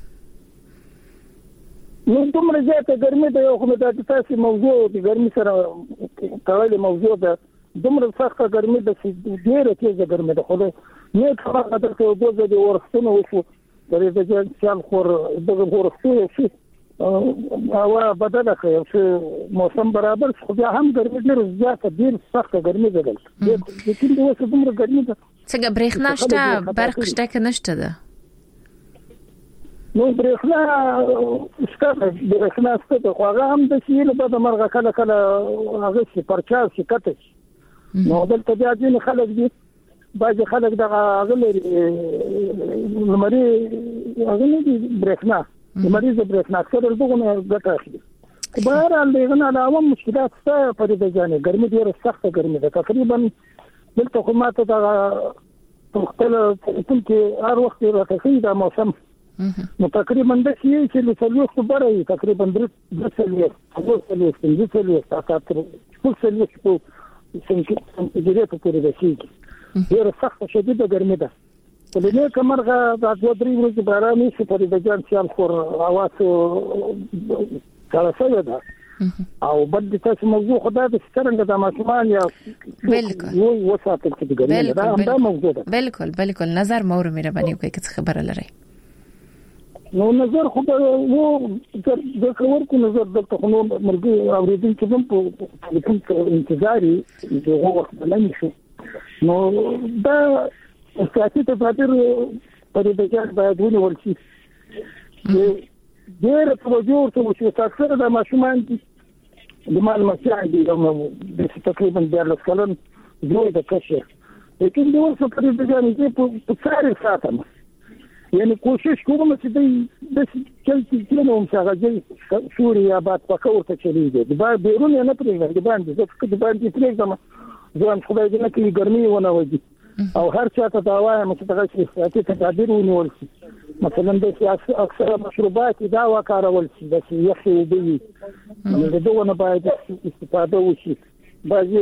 نو دومره زیاته ګرمي د یو کومه د تاسو موضوع د ګرمي سره تړلې موضوع ده دومره سخته ګرمي د ډیره تیزه ګرمي ده خو نه خبره ده چې دوزه د ورښتونو وشو د دې ځان خور دغه ورښتونو شي او بدله کوي موسم برابر خو بیا هم ګرمي ډیره زیاته ډیره سخته ګرمي ده د کله وسه دومره ګرمي ده څنګه برېښنا شته برق شته که نشته ده نو برېښنا ستاسو خو هغه هم د شي له بده مرغه کله هغه شي پرچا شي کته نو دلته بیا ځینې خلک دي بعضې خلک دغه هغه لري لمري هغه نه دي برېښنا لمریزه برېښنا اکثر دغه نه ګټه اخلي بهرحال دغه نه علاوه مشکلات شته فريده جانې ګرمي ډېره سخته ګرمي ده تقریبا دلته خو ماته دغه خپل کې هر وخت راځي دا موسم نو تقریبا د شي چې له څلور څخه بره تقریبا 3 څلور سنجریه په پوره ده شي ډېر سخت شدیده ګرمي ده ولې کومرغه د 2-3 ورځې باران نشي په دې ځان چې خور اواز کارسه ده او بل د تاسو موضوع خدای د سترنګ د ماشومان یا بالکل وساتل کې د ګرمي دا موضوع ده بالکل نظر مور مهرباني کوي چې خبره لري نو نظر خو وو د کورکو نظر د خپل مرګي اوریدونکو هم په انتظاري دغه وخت بلنی شو نو دا سیاسي تفاصیل پر دې کې باید ونیول شي ډېر توجه ورته وشي تاسو د ماشومان د معلوماتي دي د تقریبا 14 کلن دوی د کشه لیکن د ورسره پر دې کې په څاري ساتم یعنی کوشش کوم چې د چلتي کلمو مشاغل سوریا بعد پکورته چلیږي د بیرون نه پرېږدي د باندې پرېږدم ځان خدای دې نه کوي ګرمي ونه وږي او هر چا ته دا وایم چې دغه سیاسي تدابیر ونیول شي مثلا د سیاسي اکثر مشروبات دا وکارول شي د یخي وبوي د دوه نه باید استفاده وشي بعضی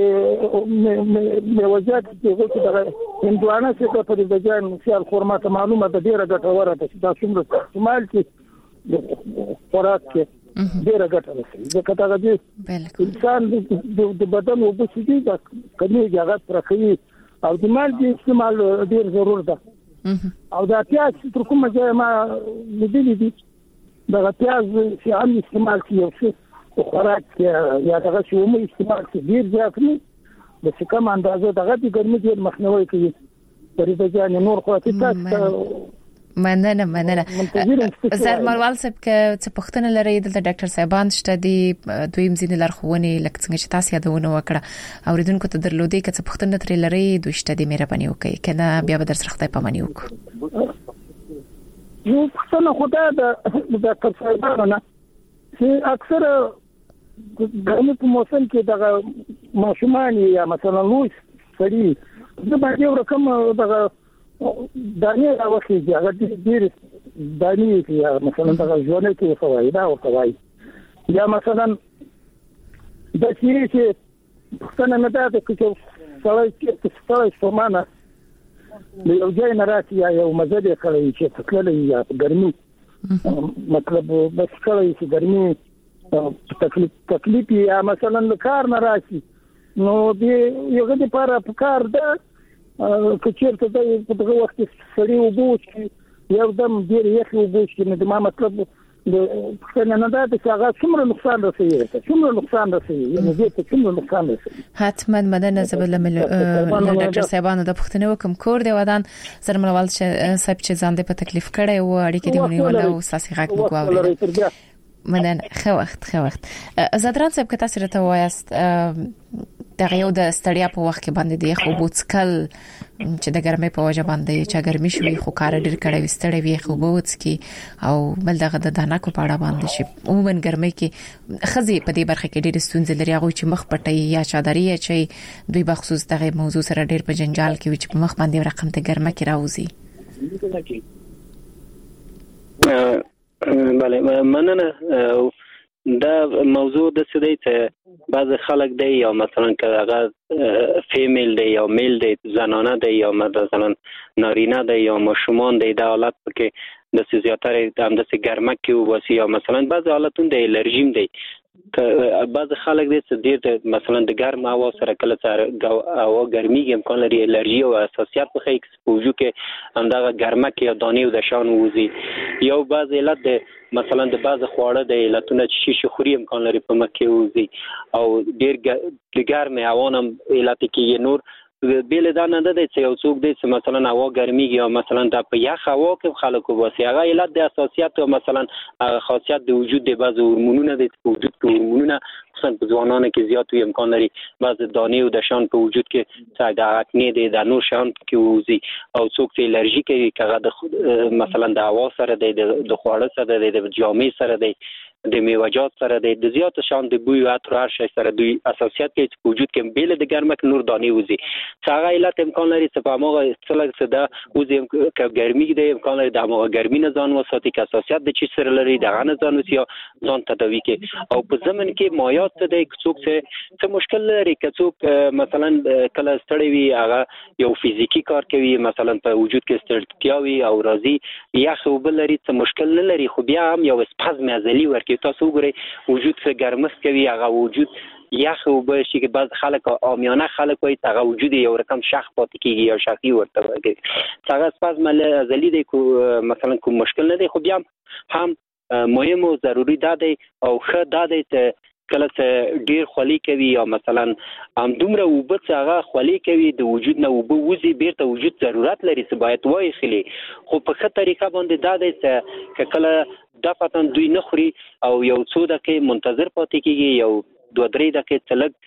موجات چې دغه هندوانه چې په دې ځای مثال خرمات معلومه د ډیره ګټوره ده چې دا څومره استعمال کې خوراک کې ډیره ګټه لري ځکه دا د انسان د بدن وبسیدي د کمی هغه پرخي او د مال د استعمال ډیر ضرور ده او دا پیاز تر کومه ځای ما لیدلې دي دا پیاز چې عام استعمال کیږي خوراک یا دغه شی مو استعمال کې ډیر ځات نه د څه کم اندازه دغه د ګرمي ډیر مخنیوي کوي پرې د ځان نور خو تاسو مننه زرمروال صاحب که څه پښتنه لري د ډاکټر صاحبان شته دي دویم ځین لارښوونې لکه څنګه چې تاسو یادونه وکړه اوریدونکو ته درلودي که څه پښتنه تر لري دوی شته دي مهرباني وکړئ کنه بیا به در سره خدای پاماني وکړو یو پښتنه خدای د ډاکټر صاحبانو چې اکثر ګرمي په موسم کې دغه ماشومان یا مثلا لوی سړي د باندې ورکم دغه دانې راوخی هغه ډېر دانې یا مثلا دغه ژوند کې فواید او فواید یا مثلا د شي چې څنګه نه ده چې څلای سمانه له یو ځای نه راځي یا یو مزه کوي چې تکلې یا ګرمي مطلب بس کوي چې ګرمي تکلیف یا مثلا کار نه راشي نو دې یو غوډه لپاره کار ده کچېرته د دغه وخت سړی وګوري یو دم ډیر یخ وګوري نو د ما مطلب د څنګه نه ده چې هغه څومره نقصان رسوي یعنی دې ته څومره نقصان رسوي حتما مدنه زبل ډاکټر صاحبانو د پښتنو کوم کور دی ودان زرمروال صاحب چې ځان دې په تکلیف کړي او اړیکې دی ونیول او ساسي غږ وګورئ مننه خو وخت زادران صاحب که تاسو راته وایاست دغه یو د ستړیا په وخت کې باندې دی خو بوڅکل چې د ګرمۍ په وجه باندې چې ګرمي شوي خو کار ډیر کړي وستړی وي خو بوڅکی او بل دغه د دانا کو پاړه باندې شي عموما ګرمۍ کې خزي په دې برخه کې ډیر ستونزې لري هغه چې مخ پټي یا چادرې چې دوی بخصوص دغه موضوع سره ډیر په جنجال کې چې په مخ باندې رقم ته ګرمه کې راوځي بله مننه دا موضوع د سدي ته بعض خلک دی یا مثلا که هغه فیمیل دی یا میل دی زنانه دی یا مثلا نارینه دی یا ماشومان دی د حالت کې د زیاتره هم د ګرمه کې وباسي یا مثلا بعض حالتونه د الرجیم دی بعض خلک دې چې ډېر مثلا د ګرم هوا سره کله هوا ګرمي امکان لري الرجی او حساسیت په ایکسپوژر کې همدغه ګرمه کې یا دانې او د شان وځي یو بعض علت مثلا د بعض خواړه د علتونه چې شیشه خوري امکان لري په مکه وځي او ډېر د ګرم هوا هم علت کې نور بیل دا نه ده چې یو څوک دی چې مثلا هوا ګرميږي یا مثلا د په یخ هوا کې خلکو واسي هغه علت د اساسیت او مثلا خاصیت د وجود د بعض هورمونونه د وجود کې هورمونونه خصوصا په ځوانانو کې زیات وي امکان لري بعض دانې او د شان په وجود کې څنګه د اکنې د نور شان کې وځي او څوک چې الرژي کوي کغه د مثلا د هوا سره د خواړه سره د جامې سره د میوه‌جات سره د زیات شان د بوی او عطر هر شي سره دوی اساسیت کې په وجود کې بیل د ګرمک نور دانې وځي څنګه علت امکان لري چې په موږ څلګ صدا وځي ک ګرمي د امکان لري د موږ ګرمي نه ځان وساتي که اساسیت د چی سره لري د غنه ځان وسی ځان تداوی کې او په زمن کې مایات د څوک څه مشکل لري که څوک مثلا کله ستړی وي هغه یو فزیکی کار کوي مثلا په وجود کې ستړیا وي او راضي یا خو بل لري څه مشکل نه لري خو بیا هم یو سپازم ازلی ورکی تاسو وګورئ وجود څخه ګرمښت کوي هغه وجود یخ او به شي کې بعض خلک عامیانه خلک وایي هغه وجود یو رقم شخ پاتې کیږي یا شخي ورته وایي هغه سپازم ازلی دی مثلا کوم مشکل نه دی خو بیا هم مهم او ضروری ده او ښه ده چې کله چې ډیر خولي کوي یا مثلا هم دومره وبڅ هغه خولي کوي د وجود نه وب وزي بیرته وجود ضرورت لري چې باید وای خلی خو په ښه طریقه باندې دا چې کله د پاتن دوی نه خوري او یو څو دقیقې منتظر پاتې کیږي یو 2-3 دقیقې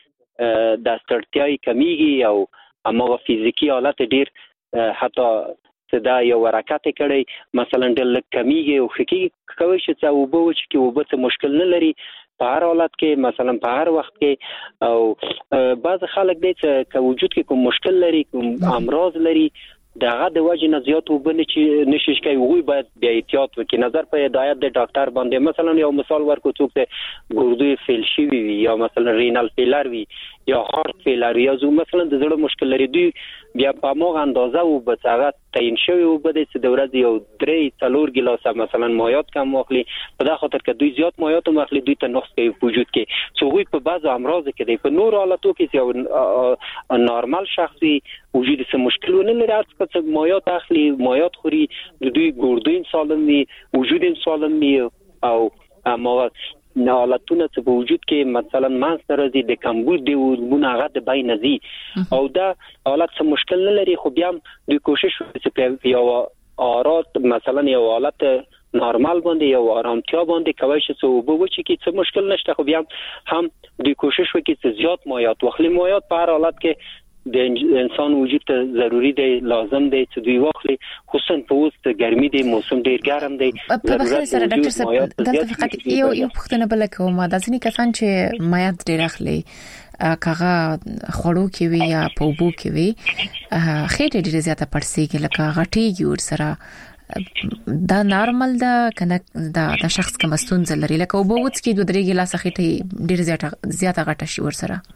تلګ د ستړتیاي کمیږي او هغه فزیکی حالت ډیر حتی صدا یو حرکت کړي مثلا د کمیږي او خکې کوي چې وبو چې وبو څه مشکل نه لري په هر حالت کې مثلا په هر وخت کې او بعض خلک دي چې وجود کې کوم مشکل لري کوم امراض لري دغه د وجه نه زیات وبنه چې نشي کوي وګوي باید بیا احتیاط وکړي نظر په هدایت د ډاکټر باندې مثلا یو مثال ورکو څوک ته ګردوی فیل شي وي یا مثلا رینال فیلر وي یا هارت فیلر یا زو مثلا د زړه مشکل لري دوی بیا په موغ اندازه او بڅغه تعین شوی او بده چې د ورځې یو 3-4 ګلاس مثلا مایات کم واخلي په دا خاطر چې دوی زیات مایات واخلي دوی ته نقص کوي وجود کې څو وي په بعض امراض کې دی په نور حالاتو کې یو نارمال شخصي وجود څه مشکل نه لري چې مایات اخلي مایات خوري دوی ګردوی سالم وي وجود سالم وي او امراض حالتونه چې په وجود کې مثلا مانستر دي د کمبود دی ورمونه هغه د بای نزي او دا حالت څه مشکل نه لري خو بیا دوی کوشش وکړي چې یو آرات مثلا یو حالت نارمال باندې یو آرامتیا باندې کوي چې وبو چې کې څه مشکل نشته خو بیا هم دوی کوشش وکړي چې زیات مایات واخلي مایات په هر حالت کې د انسان وجود ته ضروری دی لازم دی چې دوی واخلي خصوصا په وخت ګرمي دی موسم ډیر ګرم دی ضرورت سره ډاکټر صاحب دلته فقط یو پوښتنه بل کوم دا ځینې کسان چې مایات ډیر اخلي کاغه خړو کې وي یا پوبو کې وي خېټه ډیره زیاته پړسیږي لکه غټيږي ور سره دا نارمل ده کنه دا شخص کوم ستونزه لري لکه وبوت کې 2-3 ګلاس خېټه ډیره زیاته غټه شي ور سره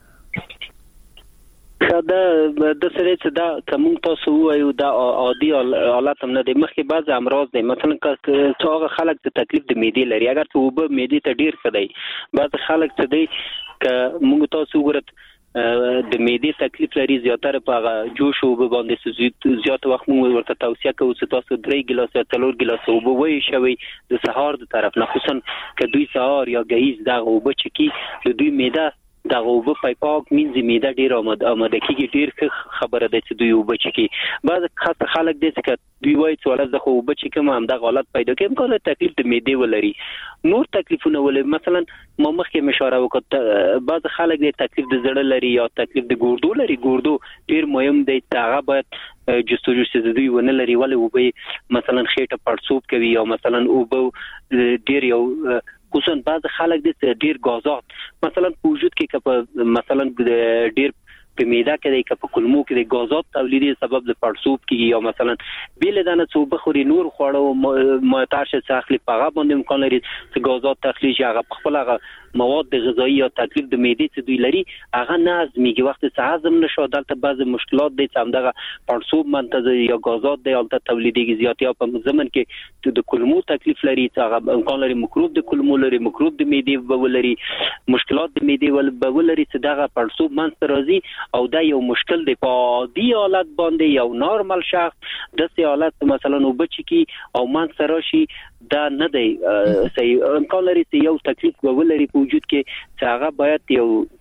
دا د سره چې دا کوم تاسو وایو دا عادي حالت هم نه دی مخکې بعض امراض دي مثلا که هغه خلک د تکلیف د معدې لري اگر ته وب معدې ته ډیر خدای بعض خلک ته دی ک موږ تاسو ګورت د معدې تکلیف لري زیاتره په جوش او باندې زیات وخت موږ ورته توصیه کوو چې تاسو 3 ګلاس یا 4 ګلاس وب وای شوي د سهار د طرف نه خصوصا ک دوی سهار یا غیز دا وب چکی د دوی معده دا وب پاک مینځي میده ډیر آماده کیږي ډیر خبره ده چې دوی وب چکی بعض خلک دي چې دوی وایي چې ولې زه وب چکم هم دا غلط پیدا کوم کوم تکلیف د معدې ولري نور تکلیفونه ولې مثلا ما مخکې مشوره وکړه بعض خلک دي تکلیف د زړه لري یا تکلیف د ګردو لري ګردو ډیر مهم دی هغه باید جستجو چې دوی ونه لري ولې وب مثلا خېټه پړسوب کوي یا مثلا وب ډیر یو خصوصا بعض خلک د ډیر غازات مثلا په وجود کې مثلا ډیر په میده کې د کلمو کې د غازات تولیدي سبب د پړسوب کې یا مثلا بیل دانه څو بخوري نور خوړو ماتاش څخلی پاغه باندې امکان لري چې غازات تخلیج هغه خپل هغه مواد غذایی یا تکلیف د معدې چې دوی لري هغه نه ازمیږي وخت چې هضم نشو دلته بعض مشکلات دي چې همدغه پړسوب منتظر یا غازات دی البته تولیدي زیاتیا په زمن کې د کلمو تکلیف لري چې هغه امکان لري مکروب د کلمو لري مکروب د معدې ولري مشکلات د معدې ولري چې دغه پړسوب منځ راځي او دا یو مشکل دی په عادي حالت باندې یو نارمل شخص د سي حالت مثلا وبچ کی او منځ راشي دا نه دی صحیح امکان لري چې یو تکلیف ولري په وجود کې چې هغه باید یو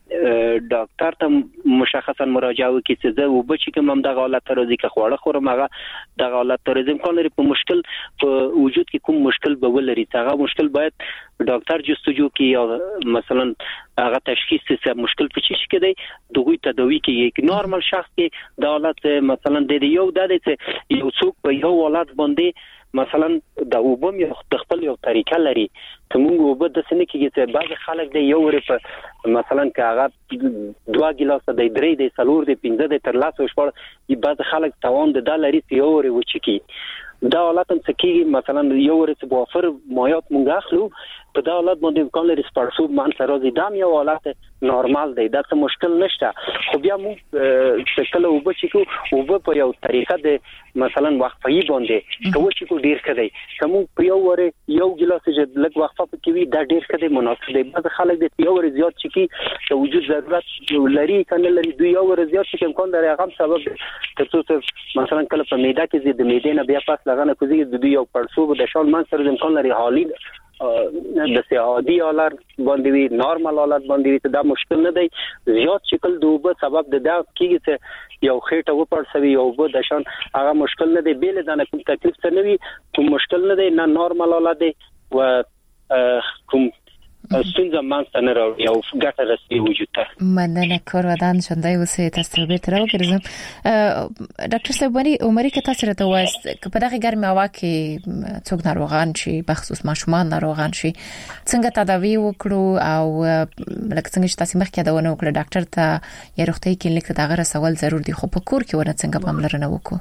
ډاکټر ته مشخصا مراجعه وکړي چې زه وبچ کوم هم د حالت راځي که خوړه خورم هغه د حالت راځي امکان لري په مشکل په وجود کې کوم مشکل به ولري هغه مشکل باید ډاکټر جستجو کوي یا مثلا هغه تشخیص چې مشکل په چی کې دی دغه تداوی کوي نورمال شخص کې د حالت مثلا د یو د یو څوک په یو حالت باندې مثلا د وبم یو خپل یو طریقه لري ته موږ وب د سنې کې چې بعض خلک د یو ور په مثلا کاغه 2 ګیلاس د 3 د 4 د 15 د تر لاسو شپږ بعض خلک توان د دالري یو ور وچکی دا حالت هم سکیږي مثلا یو ور څه بوفر مایات مونږ اخلو په دا حالت باندې امکان لري سپارسوب مان سره زیدام یو حالت نورمال دی دا څه مشکل نشته خو بیا موږ څکله وبچ کو وب په یو طریقه د مثلا وقفه باندې کوم چې کو ډیر کړي کوم په یو ور یو ګلاس چې لږ وقفه پکوي دا ډیر کړي مناسب دی بعض خلک د یو ور زیات چکی ته وجود ضرورت لري کنه لري دوی یو ور زیات چې امکان لري هغه سبب ته مثلا کله په معده کې د معده نه بیا پاس لغنه کوزي د دوی یو پړسوب د شال مان سره امکان لري حالي د سیادي حالت باندې وی نورمال حالت باندې وی ته دا مشکل نه دی زیات شکل دوبه سبب د دا کیږي چې یو خېټه و پړسوي یو به د شان هغه مشکل نه دی بیل دا نه کوم تکلیف څه نه وي کوم مشکل نه دی نه نورمال حالت دی و کوم ستونزه مانسته نه راوړي او ګټه رسي وجود ته مننه کورودان شندای وسه تاسو به تر وګرځم ډاکټر صاحب عمرې که تاسو راته وایست په دغه ګرمه هوا کې څوک ناروغان شي بخصوص ماشومان ناروغان شي څنګه تداوی وکړو او لکه څنګه چې تاسو مخکې دا ونه وکړه ډاکټر ته یا روغتي کلینیک ته دغه رسول ضرور دي خو په کور کې ونه څنګه پاملرنه وکړو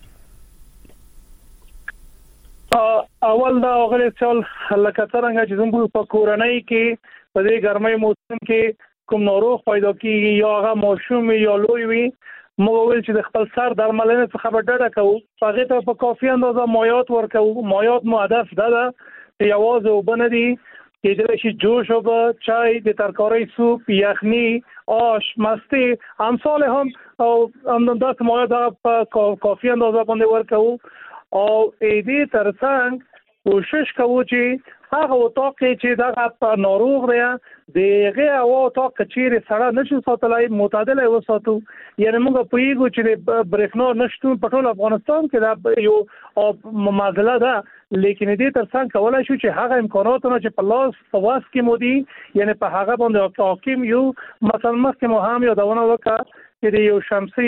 اول دا غوړې څول لکه څنګه چې زموږ په کورنۍ کې په دې ګرمۍ موسم کې کوم ناروغ پیدا کیږي یا هغه ماشوم یا لوی وي موږ ول چې د خپل سر درملنه څخه ډډه کوو هغه ته په کافي اندازه مایات ورکوو مایات مو هدف ده چې یوازې وبندي چې د شي جوش او چای د ترکاري سوپ یخني آش مستی امثال هم او اندازه مایات په کافي اندازه باندې ورکوو او دې ترڅنګ کوشش کوو چې هغه وطاق چې دا ناروغ دی دغه او وطاق چې سره نشو ساتلای معتدل وساتو یعنی موږ پریږو چې برېښنا نشټون په ټول افغانستان کې دا یو معضله ده لیکن دې ترڅنګ کولای شو چې هغه امکاناتونه چې په لاس په واس کې مودي یعنی په هغه باندې حاکم یو مثلا مخکې مو هم یادونه وکړه چې یو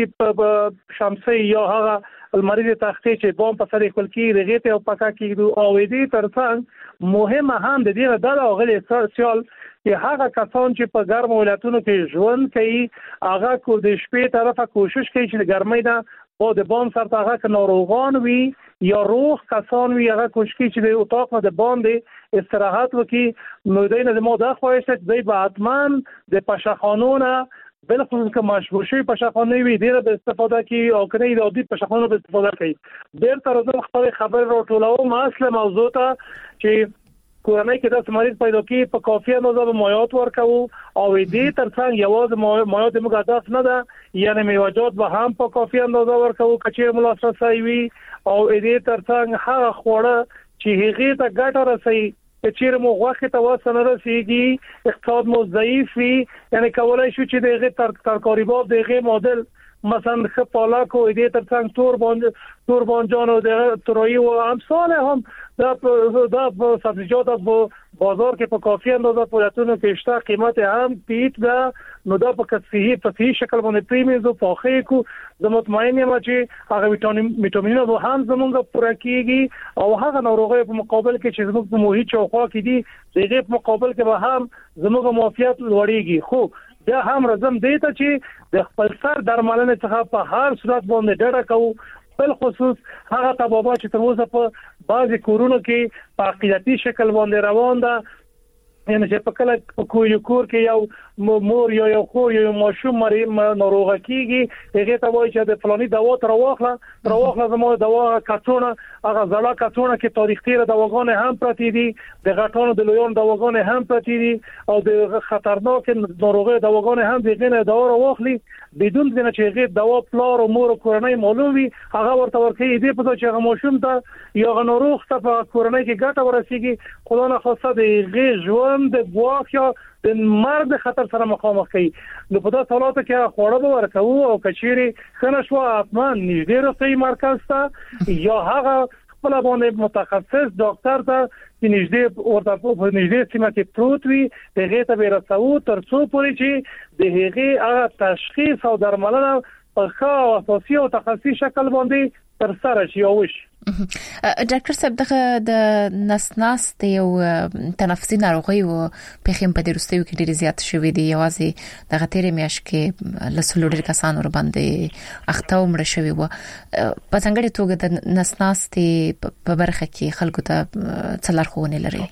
شمسي یا هغه المریض تختې چې بوم په سر خپل کې دغه ته او پکا کېدو او دې ترڅنګ مهمه هم د دې د اوغلي سوشل چې هغه کسان چې په ګرم ولایتونو کې ژوند کوي هغه کو د شپې طرفه کوشش کوي چې ګرمۍ دا او د بوم سره هغه ناروغان وي یا روغ کسان وي هغه کوشش کوي چې د اتاق د باندې استراحت وکړي نو دینه د موده خواهش ته دی به حتما د پشخانونه بالخصوص که مشهور شي پشخانه وي ډیره به استفاده کوي او کنه د عادي پشخانه به استفاده کوي ډیر تر اوسه خبر راټولو اصل موضوع ته چې کورنۍ کې د مریض پیدا کی په کافي اندازه مایات ورکوو او دې ترڅنګ یوازې مایات موږ هدف نه ده یعنی میوجات به هم په کافي اندازه ورکوو کچې ملاسرسي وي او دې ترڅنګ هغه خوړه چې هغه ته ګټه رسي چې مو غوښه ته وسنه رسیږي اقتصاد مو ضعیف وي یعنی کولای شو چې دغه ترکاری باب دغه مدل مثلا خپالاکو دې ترڅنګ تور بانجان او د تروي او امثال هم دا سبزیجات په بازار کې په کافي اندازه پورتونه کې شته قیمت هم پیټ ده نو دا په صحیح شکل باندې پریمیز او پاخې کو د مطمئن یم چې هغه وټامینونه به هم زمونږ پوره کیږي او هغه ناروغي په مقابل کې چې زموږ په محیط چوخوا کې دي دغه په مقابل کې به هم زموږ معافیت لوړیږي خو دا هم رزم دی ته چې د خپل سر درملنه څخه په هر صورت باندې ډډه کوو بل خصوص هغه طبابه چې تر اوسه په بعضي کورونو کې په عقیدتي شکل باندې روان ده یعنی چې په کله کور کې یو مور یو خور یو ماشوم ناروغ کیږي هغه ته وایي چې د فلاني دوا تر واخله زموږ دوا کڅونه هغه زړه کڅونه کې تاریخ تیر دواګان هم پرتی دي د غټانو د لویان دواګان هم پرتی دي او د خطرناک ناروغي دواګان هم دغه نه دوا واخلي بدون د نه چې غي دوا پلار او مور او کورنۍ معلوم وي هغه ورته ورکړي دې په چې هغه ماشوم ته یا غنوروخ ته په کورنۍ کې ګټه ورسیږي خدای نه خواسته د غي ژوند د ګواخ یا د مرګ خطر سره مخامخ کوي نو په داسې حالاتو کې خوړه به ورکوو او کچيري خنه شو اطمان نږدې روغتي مرکز ته یا هغه خپل باندې متخصص ډاکټر ته چې نږدې ورته په نږدې سیمه کې پروت وي هغه ته به رسو تر څو پورې چې د هغه هغه تشخیص او درملنه په ښه او اساسي او تخصصي شکل باندې تر سره شي او وش ډاکټر صاحب دغه د نسناست یو تنفسي ناروغي او په خیم په درستیو کې ډیر زیات شوې دي یوازې دغه تیرې میاش کې لسلو ډیر کسان ور باندې اخته عمر شوی وو په څنګه توګه د نسناست په برخه کې خلکو ته څلارخونه لري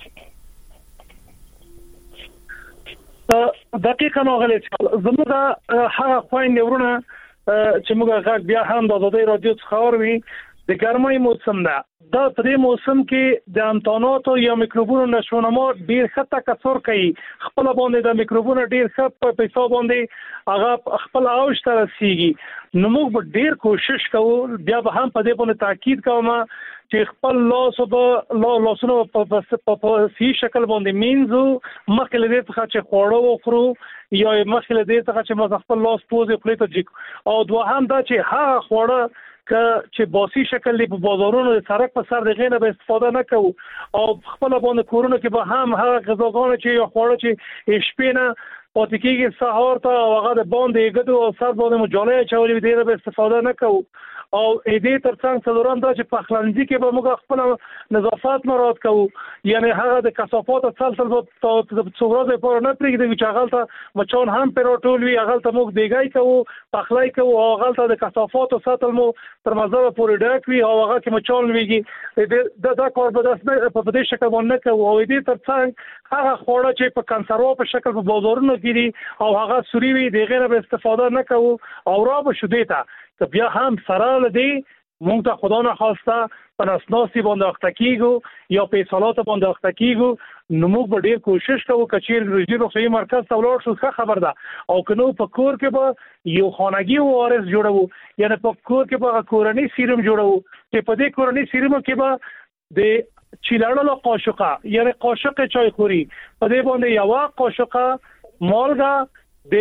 دقیقاً غلط زموږ هغه خويندې ورونه چې موږ غږ بیا هم د آزادۍ رادیو څخه اوري د ګرمۍ موسم ده دا په دې موسم کې د انټاناتو یا میکروبونو نشونما ډیر خطه کثر کوي خپل باندې د میکروبونو ډیر خط په پیسو باندې هغه خپل اوج ته رسیږي نو موږ ډیر کوشش کوو بیا به هم په دې باندې تاکید کوم چې خپل لاسونو په صحیح شکل باندې مینځو مخکې له دې څخه چې خوړو وخورو یا مخکې له دې څخه چې موږ خپل لاس پوزې خپل ته جګ او دوهم دا چې هغه خوړه چې باسي شکل دی په بازارونو د سړک په سر دغه نه به استفاده نکوو او خپل باندې کورونه کې به هم هغه غذاګانې چې یو خوړه چې شپې نه پاتې کېږي سهار ته هغه د باندې ګدو او سر باندې مجالې چولې دی به استفاده نکوو او دې ترڅنګ څلورم دا چې په خلنځي کې به موږ خپل نظافت مراعات کوو یعنی هغه د کثافات تسلسل په څومره په نه پرېږدي چې هغه ته مچان هم پروټول وي هغه ته موږ دیګای کوو پخلای کوو او هغه ته د کثافات ساتل مو تر مزه پورې ډک وي او هغه کې مچان ویږي دا کار به په دې شکل باندې کوو او دې ترڅنګ هغه خوړه چې په کنسرو په شکل په بازارونو کې دي او هغه سوري وي دغه نه استفاده نه کوو او را به شوده ته بیا هم سره لدی مونږ ته خدا نه خواسته په نسناسي باندې اختکیږو یا په صلات باندې اختکیږو نو موږ به ډیر کوشش کوو چې رژیم روغتي مرکز ته ولاړ شو ښه خبر ده او کنو په کور کې به یو خانګي وارث جوړو یعنی په کور کې به کورنۍ سیروم جوړو چې په دې کورنۍ سیروم کې به د چیلړلو قاشقه یعنی قاشق چای خوري په دې باندې یو قاشقه مالګه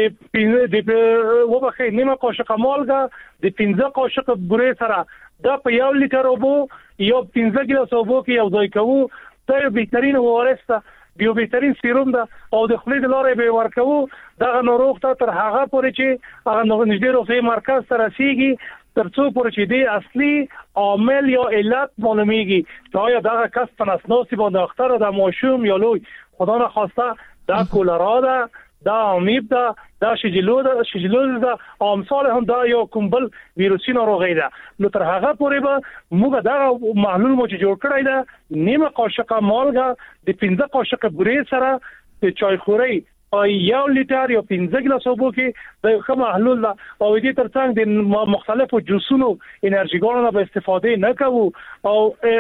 د وبخې نیمه قاشقه مالګه د 15 قاشق بورې سره دا په 1 لیټر اوبو یو 15 ګلاس اوبو کې یو ځای کوو دا یو بهترین وارث ده یو بهترین سیروم ده او د خولې د لارې به ورکوو دا ناروغ ته تر هغه پورې چې هغه نږدې روغتي مرکز ته رسیږي تر څو پورې چې دی اصلي عامل یا علت معلومیږي دا یا دغه کس په نسناسي باندې اختر د ماشوم یا لوی خدا نه خواسته دا کولرا ده دا امیب دا شجلو ده او امثال هم دا یو کومبل ویروسي ناروغي ده نو تر هغه پورې به موږ دا محلول مو چې جوړ کړی ده نیمه قاشقه مالګه د 15 قاشق بورې سره د چای خوري او 1 لیټر یا 15 ګلاس اوبو کې د کوم محلول ده او دې ترڅنګ د مختلفو جوسونو انرژيګانو به استفاده نه کوو او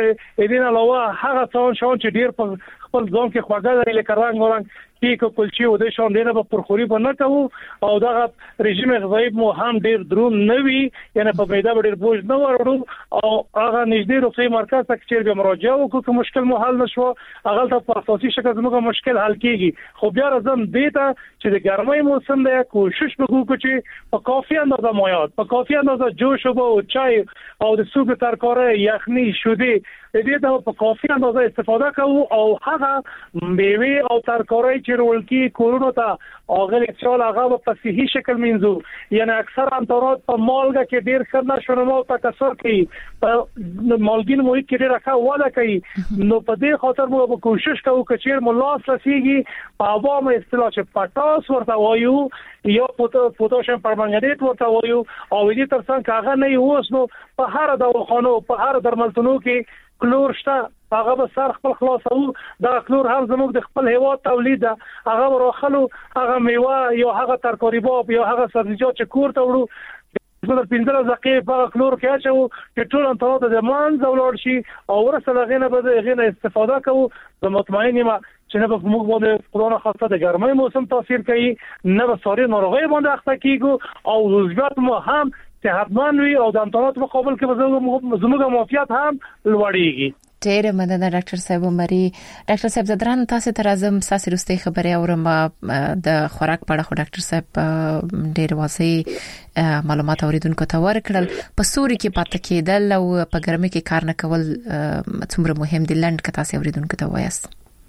دې نه علاوه هغه څون چې ډیر په خپل ځان کې خواږه لري لکه رنگ کیک او کلچې او د شان دینه په پرخوري باندې کوو او دا رژیم غذایی مو هم ډیر درون نه وي یعنی په پیدا ډیر بوج نه ورړو او هغه نږدې روغتي مرکز ته چې به مراجعه وکړو که مشکل مو حل نشو هغه ته په اساسي شکل زموږ مشکل حل کیږي خو بیا راځم دیتا چې د ګرمۍ موسم دی کوشش وکړو چې په کافي اندازه مایات په کافي اندازه جوش او چای او د سوپ ترکارې یخني شوده دې ته په کافي اندازه استفاده کوو او هغه میوه او ترکارې چې ولکی کورونو ته اغل اکچال هغه په صحیح شکل منځو یعنی اکثر انترات په مالګه کې ډیر خدمت شونمو په تاثیر کوي په مالګین محیط کې ډیر ښه وده کوي نو په دې خاطر موږ کوشش کوو چې ملاس رسیږي په عوامو اصطلاح چې پټاس ورته وایو یا پوتاشیم پرمنګانیت ورته وایو او دې ترڅنګ هغه نه یوس نو په هر دواخانو په هر درملتونو کې کلور شته هغه به سر خپل خلاصو دا کلور هم زموږ د خپل هیواد تولید هغه ورخلو هغه میوه یا هغه ترکاری باب یا هغه سبزیجات چې کور ته وړو زموږ 15 دقیقې په کلور کې اچو چې ټول انترات د مان زولور شي او ورسره غنه به غنه استفاده کوو زه مطمئن یم چې نه به موږ باندې قرآن خاصه د ګرمۍ موسم تاثیر کوي، نه به ساري ناروغي باندې اخته کیږو او روزګار مو هم صحتمند وي او د امتحانات مقابل کې زموږ معافیت هم لوړیږي. ډېر مننه ډاکټر صاحب عمري. ډاکټر صاحب زدران تاسو ته راځم، تاسو رستي خبره اورم د خوراک په اړه. خو ډاکټر صاحب ډېر واضح معلومات اوریدونکو ته ورکړل. په سوري کې پاتې کېدل او په ګرمۍ کې کار نه کول څومره مهم دي، لند که تاسو اوریدونکو ته وایاست.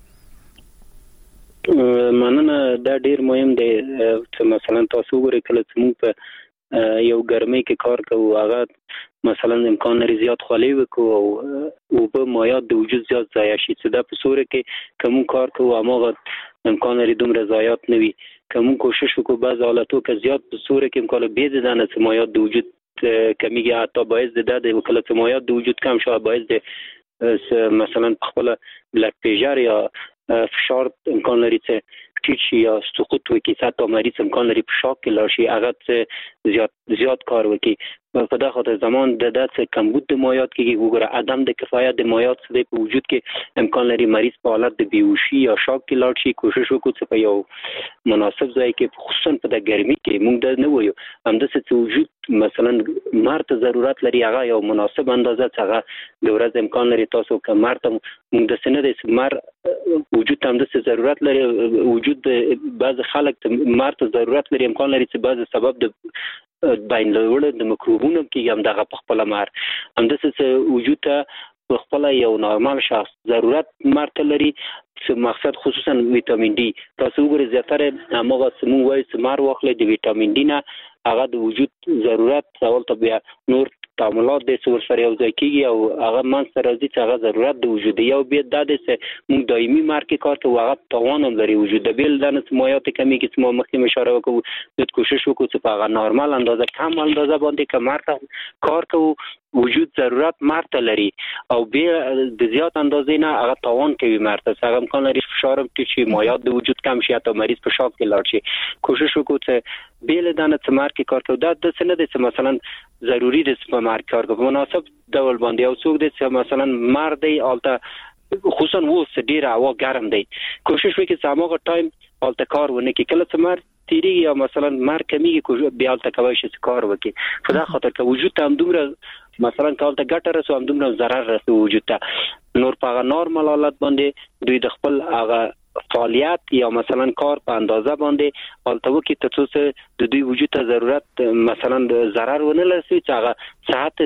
مننه، دا ډېر مهم دی چې مثلا تاسو وګورئ کله چې موږ په یو ګرمۍ کې کار کوو، هغه مثلا امکان لري زیات خولې وکړو او په مایعات د وجود زیات ضایع شي. چې دا په سوري کې کوم کار کوو هغه امکان لري دومره ضایعات نه وي. کوم کوشش وکړو بعض حالاتو کې زیات په سوري کې امکان لري به د نه مایعات د وجود کمیږي، حتی باعث د کله چې مایعات د وجود کم شي باعث د مثلا خپل بلډ پریشر یا فشار امکان لري چې ټیټ شي یا سقوط وکړي. حتی مریض امکان لري په شاک کې لاړ شي، هغه زیات کار وکړي. په دا خاطر زمان د داسې کمبود د مایعات کې وګوره عدم د کفایت د مایعات څخه په وجود کې امکان لري مریض په حالت د بیهوشي یا شاک کې لاړ شي. کوشش وکړو چې په یو مناسب ځای کې خصوصا په د ګرمۍ کې موږ د نه وایو همداسې چې وجود مثلا مارته ضرورت لري هغه یو مناسب اندازه څنګه د ورځ امکان لري تاسو که مارته موږ د سینې د مار وجود همداسې ضرورت لري. وجود بعض خلک مارته ضرورت لري امکان لري چې بعض سبب د باین لوړ د میکروبونو کې هم دغه په خپل مار همداسې وجود ته خپل یو نورمال شخص ضرورت مرته لري چې مقصد خصوصا ویټامین ډي. تاسو وګورئ زیاتره هغه سمون وایي چې مار واخلي د ویټامین ډي نه هغه د وجود ضرورت اول ته بیا نور تعاملات د سور سره یو ځای کیږي او هغه منځ راځي چې هغه ضرورت د وجود یو بیا د دې موږ دایمي مارکې کار کوو هغه توان هم لري وجود د بیل د مایعات کمی کې چې ما مخکې اشاره وکړو د کوشش وکړو چې په هغه نورمال اندازه کم اندازه باندې کمارته کار کوو. وجود ضرورت مرته لري او بیا د زیات اندازې نه هغه توان کوي مرته هغه امکان لري فشار هم ټیټ شي، مایعات د وجود کم شي، حتی مریض په شاک کې لاړ شي. کوشش وکړو چې بیل دانه چې مارکې کار کوو دا د څه نه دي چې مثلا ضروری دي چې مارکې کار کوو مناسب ډول باندې او څوک دي چې مثلا مار دی البته خصوصا اوس ډیر هوا ګرم دی کوشش وکړي چې هغه ټایم البته کار ونه کړي. کله چې مار تیری یا مثلا مار کمیږي بیا البته کوي چې کار وکړي. په دا خاطر که وجود ته هم دومره مثلا کال ته ګټه رسو هم دومره ضرر رسو وجود ته نور په نورمال حالت باندې دوی د خپل هغه فعالیت یا مثلا کار په اندازه باندې البته وکړي ته د دوی وجود ته ضرورت مثلا ضرر ونه لري چې هغه صحت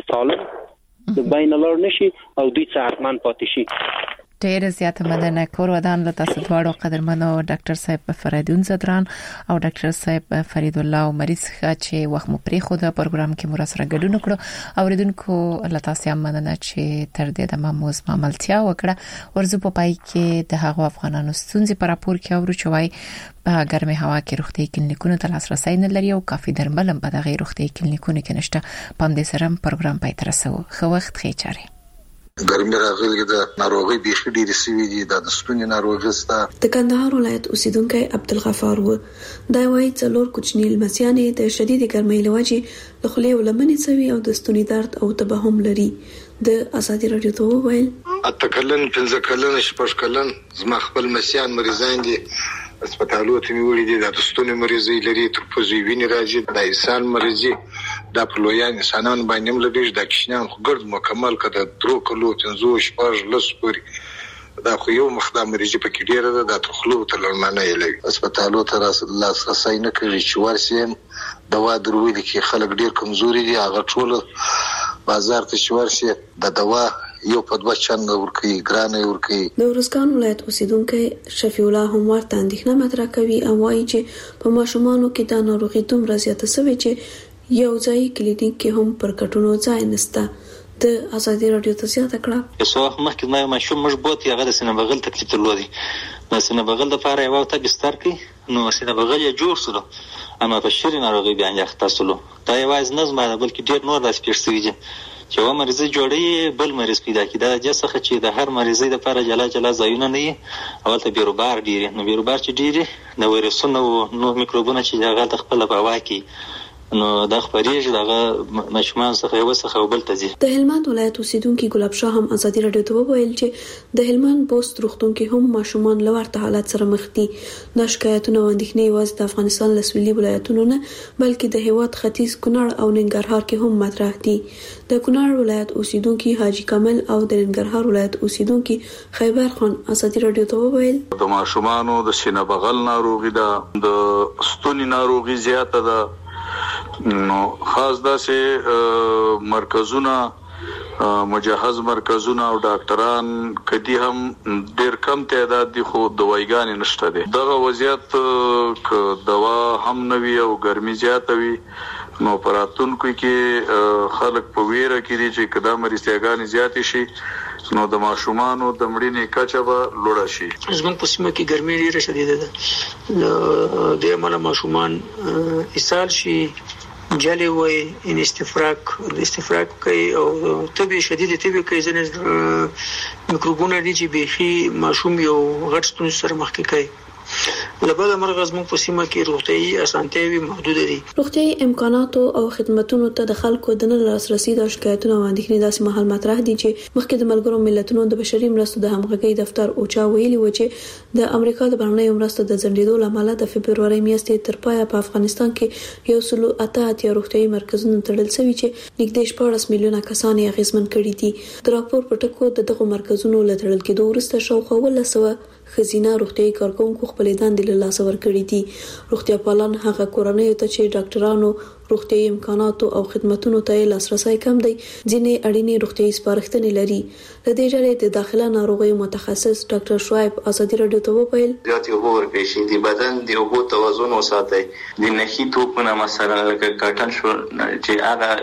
سالم د بین لار نشي او دوی صحتمند پاتې شي. ډېر زیات مننه کور ودان له تاسو دواړو قدرمنو ډاکټر صاحب فریدون زدران او ډاکټر صاحب فرید الله عمري څخه چې وخت مو پرې خو د پروګرام کې مو سره ګډون کړو. اوریدونکو له تاسو هم مننه چې تر دې د موضوع عملتیا وکړه. ورزو په پای کې د هغو افغانانو ستونزې پر راپور کې اورو چې وای په ګرمه هوا کې روغتي کلینیکونو ته لاسرسي نه لري او کافي درمل هم په دغه روغتي کلینیکونو کې نشته. پام دې سره پروګرام پای تر رسو. خو وخت خې چاره ګرمي راغلي د ناروغي بيخي ډېر سوي دي د ستوني ناروغي ستا د کندهار ولایت اوسیدونکو عبدالغفار و دا وایي څلور کوچنی لمسیانې د شدید ګرمۍ لوجې د خولې ولمنې سوي او د ستوني درد او تبهم لري. د ازادي رادیو ته ویل اتکلن پنځه کلن شپږ کلن زما خپل مسیان مریضان دي هسپتالو ته ویلي دي د ستوني مریضي لري تر پوزي ویني راځي د انسان مریضي د پلویان انسانان باندې ملګری د کښنان خو ګرد مکمل کده درو کلو تنزو شپږ لس پوري دا خو یو مخدام مریضي پکې ډیره ده د تخلو ته لړمانه یې لوي هسپتالو ته لاسرسي نه کوي چې ورسیم دوا دروي کې خلک ډیر کمزوري دي هغه ټول بازار ته شورشي د دوا یو په دوه چنده ورکی ګرانه ورکی. د ورسکان ولایت اوسیدونکو شفیع الله هم ورته اندېښنه مطرح کوي او وایي چې په ماشومانو کې د ناروغي دومره زیاته شوې چې یو ځای کلینیک کې هم پر کټونو ځای نشته. د ازادي رادیو ته زیاته کړه یو وخت مخکې ما ماشوم مشبوط هغه د سینه بغل تکلیف درلودي د سینه بغل د لپاره یو ته بستر کې نو سینه بغل یې جوړ سره اما په شری ناروغي بیان یختاسلو دا یوازې نظم نه بلکې ډیر نور داس پیښ شوی چې و مریضي جوړي بل مریض پیدا کی دا جسخه چې د هر مریضي لپاره جلا جلا ځایونه نه اول ته بیروبار ډیری نو بیروبار چې ډیری د ویروسونو نو میکروبونه چې هغه د خپل په هوا کې نو د خبرېږي دغه مشمان څخه یو څخه بل ته ځي. د هلمند ولایت اوسیدونکو ګلاب شاه هم ازادي رادیو ته وویل چې د هلمند پوسټ روغتون کې هم ماشومان لورته حالت سره مخ دي. د شکایتونو او اندېښنې یوازې د افغانستان له سویلي ولایتونو نه بلکې د هیواد ختیځ کونړ او ننګرهار کې هم مطرح دي. د کونړ ولایت اوسیدونکو حاجی کامل او د ننګرهار ولایت اوسیدونکو خیبر خان ازادي رادیو ته وویل د ماشومانو د سینه بغل ناروغي ده، د ستوني ناروغي زیاته ده. نو خاص داسې مرکزونه مجهز مرکزونه او ډاکټران کدي هم ډېر کم تعداد دي خو دوايګانې نشته دي. دغه وضعیت ک دوا هم نوي او ګرمي زیاته وي نو پراتونکو کې خلک په ویره کې دي چې کدا مریضیاګانې زیاتې شي نو د ماشومانو د مړینې کچه به لوړه شي. زموږ په سیمه کې ګرمي ډیره شدیده ده. د عمله ماشومان اسهال شي، جلي وي، ان استفراغ کوي او تبي شدید تبي کوي، ځنه میکروبونه دي چې بيخي ماشوم یو غټ ستونزه سره مخ کوي. لبل مرغز مو په سیمه کې روغتيایي اسانتیاوي محدود دي. روغتيایي امکانات او خدماتونو ته د خلکو د نه لاسرسي د شکایتونو او اندېښنې داسې مهال مطرح دي چې مخکې د ملګرو ملتونو د بشري مرستو د همغږي دفتر اوچا ویلي و چې د امریکا د بهرنیو مرستو د ځنډېدو لامل د فبرवरी میاشتې تر پایه په افغانستان کې 188 روغتيایي مرکزونه تړل شوي چې نږدې 14 میلیونه کسان یې اغیزمن کړي دي. د راپور په ټکو دغه مرکزونو له تړل کېدو وروسته شاوخوا 100 خزینه روغتيایي کارکونکو خپل دندې له لاسه ورکړي دي. روغتیا پالان هغه کورنۍ ته چې ډاکټرانو روغتيایي امکانات او خدماتونو ته لاسرسي کم دی ځینې اړینې روغتيایي سپارښتنې لري. د دې ډلې د داخله ناروغیو متخصص ډاکټر شعیب ازادي رادیو ته وویل زیات اوبه ورکړئ شي، د بدن د اوبو توازن وساتئ. د نخي توپونه مثلا لکه کاټن شو چې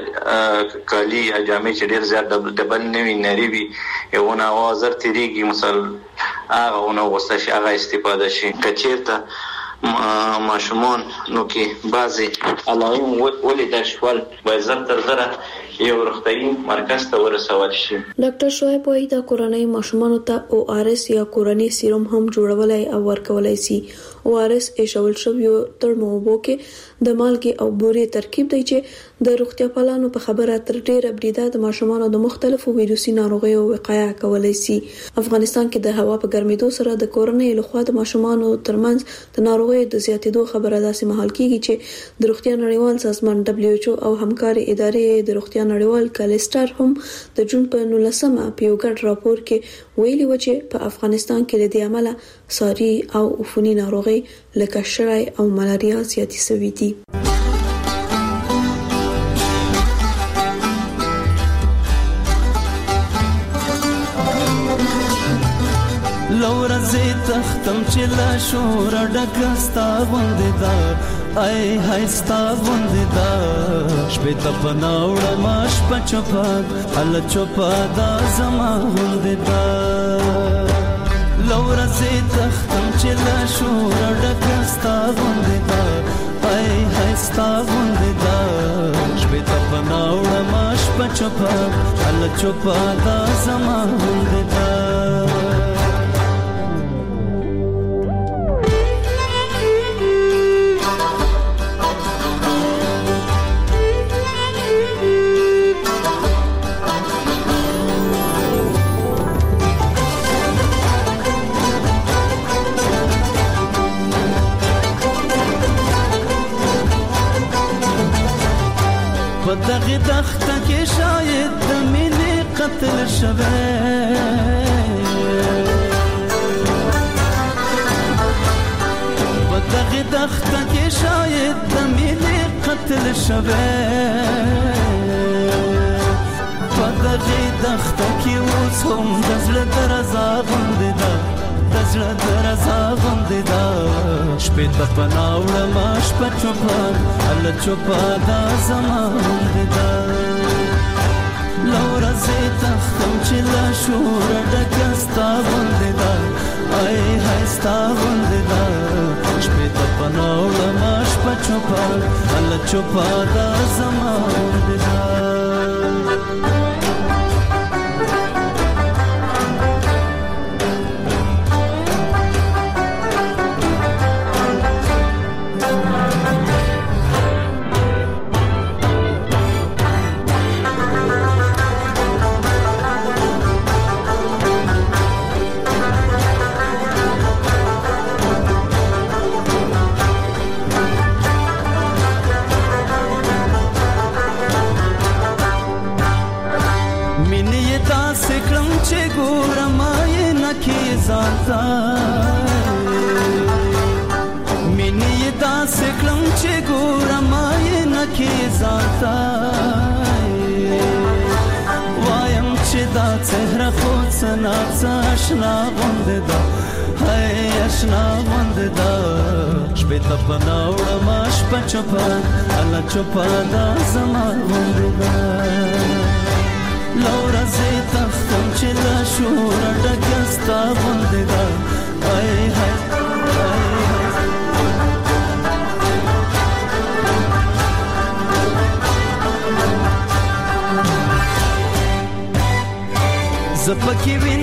هغه کالی یا جامې چې ډیر زیات دبل نوي نری وي یو نه وازر تیریږي مثلا هغه نو وسه شي هغه استفاده شي. کچیرته ماشومان نو کې بعضي علائم ولیدل شول باید زر تر زره یو روغتيایي مرکز ته ورسول شي. ډاکټر شعیب وايي دا کورنۍ ماشومان ته ORS یا کورنۍ سیروم هم جوړولای او ورکولای شي. ORS ایشول شویو ترمو وبو کې د مالګي او بورې ترکیب دی چې د روغتیا پالانو په خبره تر ډیره بریده د ماشومانو د مختلفو ویروسي ناروغیو وقایه کولای شي. افغانستان کې د هوا په ګرمېدو سره د کورنۍ لخوا د ماشومانو ترمنځ د ناروغیو د زیاتېدو خبره داسې مهال کیږي چې د روغتیا نړیوال سازمان WHO او همکاري ادارې د روغتیا نړیوال کالستر هم د جون په 19مه په یو ګډ راپور کې ویلي و چې په افغانستان کې د دې عمله ساري او عفوني ناروغي لکه شړای او ملاریا زیاتې شوې دي. لورزه تختم چې لا شور ډکستا باندې دا ای هايستا باندې دا شپه ته پناوړ ماش پچپاد ال چوپا دا زما باندې دا لورزه تختم چې لا شور ډکستا باندې دا ای هايستا باندې دا شپه ته پناوړ ماش پچپاد ال چوپا دا زما باندې دا دغه دخته کې شاید د مینې قتل شوه دغه دخته کې شاید د مینې قتل شوه دغه دخته کې اوس هم د زړه درزا غوندې ده د زړه درزا غوندې ده شپې ته پناوړه ما شپه چوپان ال چوپا دا زما غوندې ده لورزه تختم چې لا شور ډکه ستا غوندې ده ای های ستا غوندې ده شپې ته پناوړه ما شپه چوپان ال چوپا دا زما غوندې ده سنا آشنا غوندې دا هاي آشنا غوندې دا شپې ته پناوړه ما شپه چوپه الله چوپه دا زما غوندې دا لورا زه تختم چې لا شور ډکستا غوندې دا هاي هاي زپکی وین